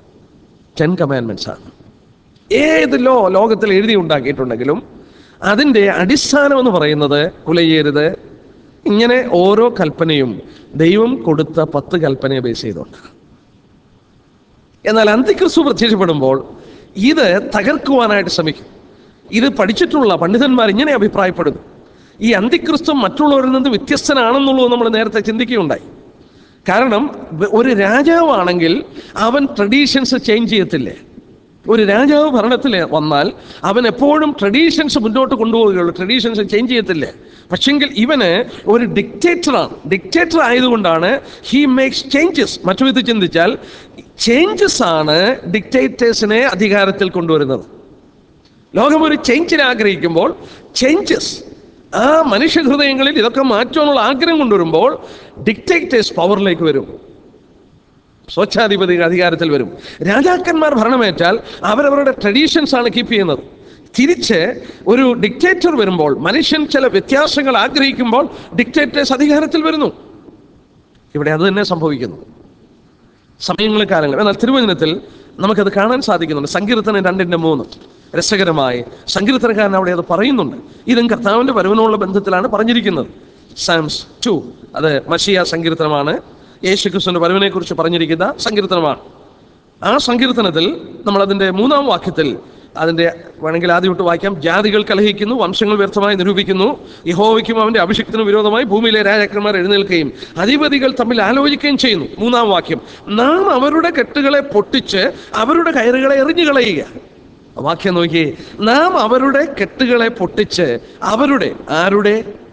ടെൻ കമാൻഡ്മെന്റ്സ് ആണ്. ഏത് ലോ ലോകത്തിൽ എഴുതി ഉണ്ടാക്കിയിട്ടുണ്ടെങ്കിലും അതിൻ്റെ അടിസ്ഥാനം എന്ന് പറയുന്നത് കുലയരുത്. ഇങ്ങനെ ഓരോ കൽപ്പനയും ദൈവം കൊടുത്ത പത്ത് കൽപ്പനയെ ബേസ് ചെയ്തുകൊണ്ട്. എന്നാൽ അന്തിക്രിസ്തു പ്രത്യക്ഷപ്പെടുമ്പോൾ ഇത് തകർക്കുവാനായിട്ട് ശ്രമിക്കും. ഇത് പഠിച്ചിട്ടുള്ള പണ്ഡിതന്മാർ ഇങ്ങനെ അഭിപ്രായപ്പെടുന്നു: ഈ അന്തിക്രിസ്തു മറ്റുള്ളവരിൽ നിന്ന് വ്യത്യസ്തനാണെന്നുള്ളത് നമ്മൾ നേരത്തെ ചിന്തിക്കുകയുണ്ടായി. കാരണം ഒരു രാജാവാണെങ്കിൽ അവൻ ട്രഡീഷൻസ് ചേഞ്ച് ചെയ്യത്തില്ലേ? ഒരു രാജാവ് ഭരണത്തിൽ വന്നാൽ അവൻ എപ്പോഴും ട്രഡീഷൻസ് മുന്നോട്ട് കൊണ്ടുപോവുകയുള്ളൂ, ട്രഡീഷൻസ് ചേഞ്ച് ചെയ്യത്തില്ലേ. പക്ഷെങ്കിൽ ഇവന് ഒരു ഡിക്റ്റേറ്ററാണ്. ഡിക്റ്റേറ്റർ ആയതുകൊണ്ടാണ് ഹി മേക്സ് ചേഞ്ചസ്. മറ്റു വിധത്തിൽ ചിന്തിച്ചാൽ ചേഞ്ചസ് ആണ് ഡിക്റ്റേറ്റേഴ്സിനെ അധികാരത്തിൽ കൊണ്ടുവരുന്നത്. ലോകം ഒരു ചേഞ്ചിനെ ആഗ്രഹിക്കുമ്പോൾ ചേഞ്ചസ്, ആ മനുഷ്യ ഹൃദയങ്ങളിൽ ഇതൊക്കെ മാറ്റാനുള്ള ആഗ്രഹം കൊണ്ടുവരുമ്പോൾ ഡിക്റ്റേറ്റേഴ്സ് പവറിലേക്ക് വരും, സ്വച്ഛാധിപതി അധികാരത്തിൽ വരും. രാജാക്കന്മാർ ഭരണമേറ്റാൽ അവരവരുടെ ട്രഡീഷൻസ് ആണ് കീപ്പ് ചെയ്യുന്നത്. തിരിച്ച് ഒരു ഡിക്റ്റേറ്റർ വരുമ്പോൾ, മനുഷ്യൻ ചില വ്യത്യാസങ്ങൾ ആഗ്രഹിക്കുമ്പോൾ ഡിക്റ്റേറ്റേഴ്സ് അധികാരത്തിൽ വരുന്നു. ഇവിടെ അത് തന്നെ സംഭവിക്കുന്നു സമയങ്ങൾ, കാലങ്ങൾ. എന്നാൽ തിരുവചനത്തിൽ നമുക്കത് കാണാൻ സാധിക്കുന്നുണ്ട്. സങ്കീർത്തനം രണ്ടിൻ്റെ മൂന്ന് രസകരമായി സങ്കീർത്തനക്കാരൻ അവിടെ അത് പറയുന്നുണ്ട്. ഇതും കർത്താവിൻ്റെ വരവിനുള്ള ബന്ധത്തിലാണ് പറഞ്ഞിരിക്കുന്നത്. സാംസ് ടു, അത് മശിയ സങ്കീർത്തനമാണ്, യേശുക്രിസ്തുവിന്റെ വരവിനെ കുറിച്ച് പറഞ്ഞിരിക്കുന്ന സങ്കീർത്തനമാണ്. ആ സങ്കീർത്തനത്തിൽ നമ്മളതിൻ്റെ മൂന്നാം വാക്യത്തിൽ, അതിൻ്റെ വേണമെങ്കിൽ ആദ്യം തൊട്ട് വായിക്കാം. ജാതികൾ കലഹിക്കുന്നു, വംശങ്ങൾ വ്യർത്ഥമായി നിരൂപിക്കുന്നു, യഹോവയ്ക്കും അവൻ്റെ അഭിഷിക്തനും വിരോധമായി ഭൂമിയിലെ രാജാക്കന്മാർ എഴുന്നേൽക്കുകയും അധിപതികൾ തമ്മിൽ ആലോചിക്കുകയും ചെയ്യുന്നു. മൂന്നാം വാക്യം, നാം അവരുടെ കെട്ടുകളെ പൊട്ടിച്ച് അവരുടെ കയറുകളെ എറിഞ്ഞു കളയുക. വാക്യം നോക്കി, നാം അവരുടെ കെട്ടുകളെ പൊട്ടിച്ച് അവരുടെ, ആരുടെ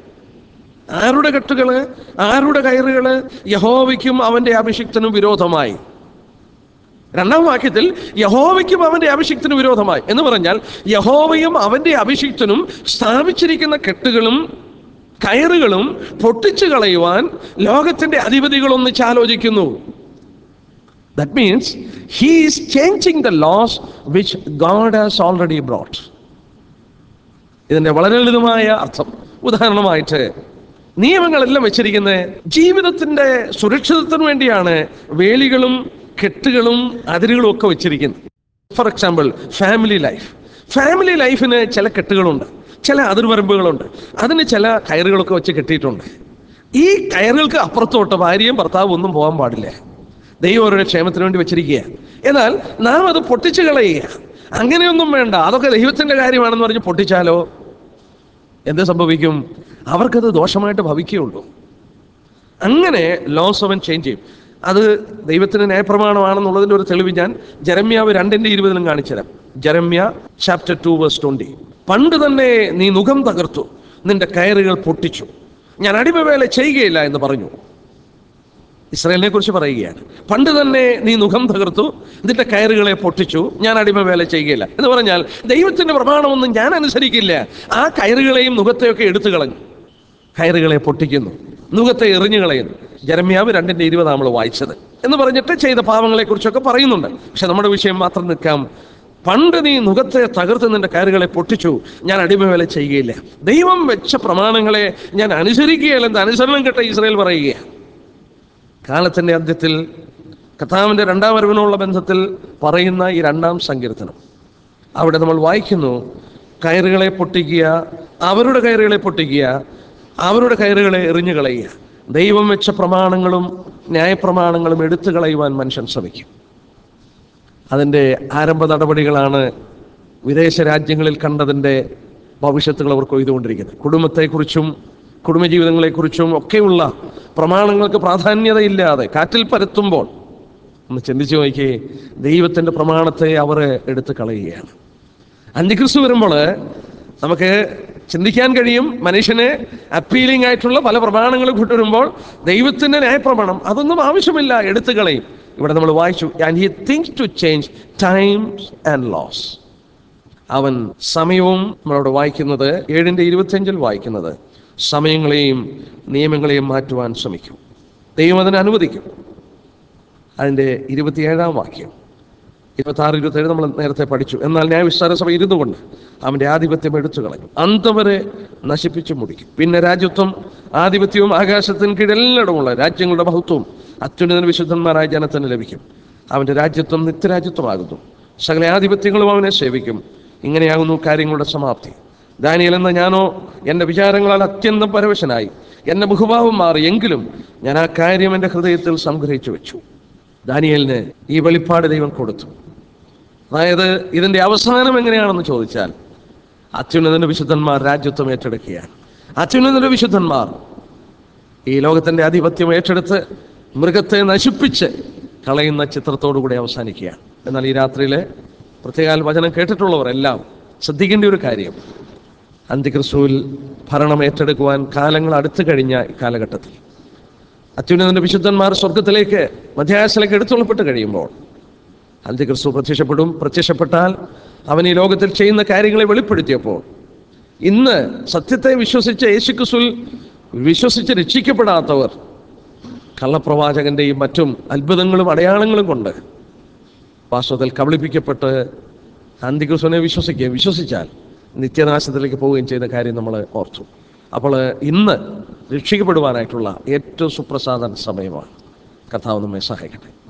ആരുടെ കെട്ടുകള്, ആരുടെ കയറുകള്? യഹോവയ്ക്കും അവൻ്റെ അഭിഷിക്തനും വിരോധമായി. രണ്ടാം വാക്യത്തിൽ യഹോവയ്ക്കും അവൻ്റെ അഭിഷിക്തനും വിരോധമായി എന്ന് പറഞ്ഞാൽ യഹോവയും അവൻ്റെ അഭിഷിക്തനും സ്ഥാപിച്ചിരിക്കുന്ന കെട്ടുകളും കയറുകളും പൊട്ടിച്ചു കളയുവാൻ ലോകത്തിൻ്റെ അധിപതികൾ ഒന്നിച്ചാലോചിക്കുന്നു. That means he is changing the laws which God has already brought. ഇതിൻ്റെ വളരെ ലളിതമായ അർത്ഥം, ഉദാഹരണമായിട്ട് നിയമങ്ങളെല്ലാം വെച്ചിരിക്കുന്നത് ജീവിതത്തിൻ്റെ സുരക്ഷിതത്വത്തിന് വേണ്ടിയാണ്. വേലികളും കെട്ടുകളും അതിരുകളും ഒക്കെ വെച്ചിരിക്കുന്നത്. For example family life. Family ലൈഫിന് ചില കെട്ടുകളുണ്ട്, ചില അതിർവരമ്പുകളുണ്ട്, അതിന് ചില കയറുകളൊക്കെ വെച്ച് കെട്ടിയിട്ടുണ്ട്. ഈ കയറുകൾക്ക് അപ്പുറത്തോട്ട് ഭാര്യയും ഭർത്താവും ഒന്നും പോകാൻ പാടില്ല. ദൈവം അവരുടെ ക്ഷേമത്തിന് വേണ്ടി വെച്ചിരിക്കുക. എന്നാൽ നാം അത് പൊട്ടിച്ചു കളയുക. അങ്ങനെയൊന്നും വേണ്ട, അതൊക്കെ ദൈവത്തിൻ്റെ കാര്യമാണെന്ന് പറഞ്ഞ് പൊട്ടിച്ചാലോ എന്ത് സംഭവിക്കും? അവർക്കത് ദോഷമായിട്ട് ഭവിക്കുകയുള്ളൂ. അങ്ങനെ ലോസ് അവൻ ചേഞ്ച് ചെയ്യും. അത് ദൈവത്തിൻ്റെ ന്യായപ്രമാണമാണെന്നുള്ളതിൻ്റെ ഒരു തെളിവ് ഞാൻ ജെറമ്യാവ് രണ്ടിൻ്റെ ഇരുപതിലും കാണിച്ചുതരാം. Jeremiah chapter two verse twenty. പണ്ട് തന്നെ നീ നുകം തകർത്തു, നിന്റെ കയറുകൾ പൊട്ടിച്ചു, ഞാൻ അടിമവേല ചെയ്യുകയില്ല എന്ന് പറഞ്ഞു. ഇസ്രായേലിനെ കുറിച്ച് പറയുകയാണ്. പണ്ട് തന്നെ നീ നുകം തകർത്തു, നിന്റെ കയറുകളെ പൊട്ടിച്ചു, ഞാൻ അടിമവേല ചെയ്യുകയില്ല എന്ന് പറഞ്ഞാൽ ദൈവത്തിൻ്റെ പ്രമാണമൊന്നും ഞാൻ അനുസരിക്കില്ല. ആ കയറുകളെയും നുകത്തെയൊക്കെ എടുത്തു കളഞ്ഞു. കയറുകളെ പൊട്ടിക്കുന്നു, നുകത്തെ എറിഞ്ഞു കളയുന്നു. ജെറമ്യാവ് രണ്ടിൻ്റെ ഇരുപത് നമ്മൾ വായിച്ചത് എന്ന് പറഞ്ഞിട്ട് ചെയ്ത പാവങ്ങളെ കുറിച്ചൊക്കെ പറയുന്നുണ്ട്. പക്ഷെ നമ്മുടെ വിഷയം മാത്രം നിൽക്കാം. പണ്ട് നീ നുകത്തെ തകർത്ത് നിന്റെ കയറുകളെ പൊട്ടിച്ചു, ഞാൻ അടിമവേല ചെയ്യുകയില്ല. ദൈവം വെച്ച പ്രമാണങ്ങളെ ഞാൻ അനുസരിക്കുകയില്ല എന്ന് അനുസരണം കെട്ട ഇസ്രായേൽ പറയുകയാണ്. കാലത്തിൻ്റെ അന്ത്യത്തിൽ കർത്താവിൻ്റെ രണ്ടാം വരവിനുള്ള ബന്ധത്തിൽ പറയുന്ന ഈ രണ്ടാം സങ്കീർത്തനം, അവിടെ നമ്മൾ വായിക്കുന്നു, കയറുകളെ പൊട്ടിക്കുക, അവരുടെ കയറുകളെ പൊട്ടിക്കുക, അവരുടെ കയറുകളെ എറിഞ്ഞു കളയുക. ദൈവം വെച്ച പ്രമാണങ്ങളും ന്യായപ്രമാണങ്ങളും എടുത്തു കളയുവാൻ മനുഷ്യൻ ശ്രമിക്കും. അതിൻ്റെ ആരംഭ നടപടികളാണ് വിദേശ രാജ്യങ്ങളിൽ കണ്ടതിൻ്റെ ഭവിഷ്യത്തുകൾ അവർ കൊയ്തുകൊണ്ടിരിക്കുന്നത്. കുടുംബത്തെക്കുറിച്ചും കുടുംബജീവിതങ്ങളെക്കുറിച്ചും ഒക്കെയുള്ള പ്രമാണങ്ങൾക്ക് പ്രാധാന്യതയില്ലാതെ കാറ്റിൽ പരത്തുമ്പോൾ ഒന്ന് ചിന്തിച്ചു നോക്കിയേ, ദൈവത്തിൻ്റെ പ്രമാണത്തെ അവർ എടുത്തു കളയുകയാണ്. അന്ത്യക്രിസ്തു വരുമ്പോൾ നമുക്ക് ചിന്തിക്കാൻ കഴിയും, മനുഷ്യന് അപ്പീലിംഗ് ആയിട്ടുള്ള പല പ്രമാണങ്ങളും കൊണ്ടുവരുമ്പോൾ ദൈവത്തിൻ്റെ ന്യായപ്രമാണം അതൊന്നും ആവശ്യമില്ല, എടുത്തു കളയും. ഇവിടെ നമ്മൾ വായിച്ചു, and he thinks to change times and laws. അവൻ സമയവും, നമ്മളവിടെ വായിക്കുന്നത് ഏഴിൻ്റെ ഇരുപത്തിയഞ്ചിൽ വായിക്കുന്നത്, സമയങ്ങളെയും നിയമങ്ങളെയും മാറ്റുവാൻ ശ്രമിക്കും. ദൈവം അതിനെ അനുവദിക്കും. അതിൻ്റെ ഇരുപത്തിയേഴാം വാക്യം, ഇരുപത്താറ് ഇരുപത്തേഴ് നമ്മൾ നേരത്തെ പഠിച്ചു. എന്നാൽ ന്യായവിസ്താര സഭ ഇരുന്നു കൊണ്ട് അവൻ്റെ ആധിപത്യം എടുത്തു കളയും, അന്തവരെ നശിപ്പിച്ചു മുടിക്കും. പിന്നെ രാജ്യത്വം, ആധിപത്യവും ആകാശത്തിന് കീഴെല്ലായിടമുള്ള രാജ്യങ്ങളുടെ മഹത്വവും അത്യുന്നതന് വിശുദ്ധന്മാരായ ജനത്തിന് ലഭിക്കും. അവൻ്റെ രാജ്യത്വം നിത്യരാജ്യത്വമാകുന്നു, സകല ആധിപത്യങ്ങളും അവനെ സേവിക്കും. ഇങ്ങനെയാകുന്നു കാര്യങ്ങളുടെ സമാപ്തി. ദാനിയേൽ എന്ന ഞാനോ എൻ്റെ വിചാരങ്ങളാൽ അത്യന്തം പരവശനായി, എൻ്റെ മുഖഭാവം മാറി, എങ്കിലും ഞാൻ ആ കാര്യം എൻ്റെ ഹൃദയത്തിൽ സംഗ്രഹിച്ചു വെച്ചു. ദാനിയേലിന് ഈ വെളിപ്പാട് ദൈവം കൊടുത്തു. അതായത് ഇതിൻ്റെ അവസാനം എങ്ങനെയാണെന്ന് ചോദിച്ചാൽ, അത്യുന്നതന്റെ വിശുദ്ധന്മാർ രാജ്യത്വം ഏറ്റെടുക്കുകയാണ്. അത്യുന്നതന്റെ വിശുദ്ധന്മാർ ഈ ലോകത്തിൻ്റെ ആധിപത്യം ഏറ്റെടുത്ത് മൃഗത്തെ നശിപ്പിച്ച് കളയുന്ന ചിത്രത്തോടു കൂടി അവസാനിക്കുകയാണ്. എന്നാൽ ഈ രാത്രിയിൽ പ്രത്യേക വചനം കേട്ടിട്ടുള്ളവർ എല്ലാം ശ്രദ്ധിക്കേണ്ട ഒരു കാര്യം, അന്തിക്രിസ്തുവിൽ ഭരണം ഏറ്റെടുക്കുവാൻ കാലങ്ങൾ അടുത്തു കഴിഞ്ഞ ഈ കാലഘട്ടത്തിൽ അത്യുന്നതന്റെ വിശുദ്ധന്മാർ സ്വർഗത്തിലേക്ക് മധ്യാകാശത്തിലേക്ക് എടുത്തുള്ളപ്പെട്ട് കഴിയുമ്പോൾ അന്തിക്രിസ്തു പ്രത്യക്ഷപ്പെടും. പ്രത്യക്ഷപ്പെട്ടാൽ അവൻ ഈ ലോകത്തിൽ ചെയ്യുന്ന കാര്യങ്ങളെ വെളിപ്പെടുത്തിയപ്പോൾ ഇന്ന് സത്യത്തെ വിശ്വസിച്ച യേശുക്രിസ്തുവിൽ വിശ്വസിച്ച് രക്ഷിക്കപ്പെടാത്തവർ കള്ളപ്രവാചകന്റെയും മറ്റും അത്ഭുതങ്ങളും അടയാളങ്ങളും കൊണ്ട് വാസ്തവത്തിൽ കബളിപ്പിക്കപ്പെട്ട് അന്തിക്രിസ്തുവിനെ വിശ്വസിക്കുകയും വിശ്വസിച്ചാൽ നിത്യനാശത്തിലേക്ക് പോവുകയും ചെയ്യുന്ന കാര്യം നമ്മൾ ഓർത്തു. അപ്പോൾ ഇന്ന് രക്ഷിക്കപ്പെടുവാനായിട്ടുള്ള ഏറ്റവും സുപ്രസാദ സമയമാണ്. കർത്താവ് നമ്മെ സഹായിക്കട്ടെ.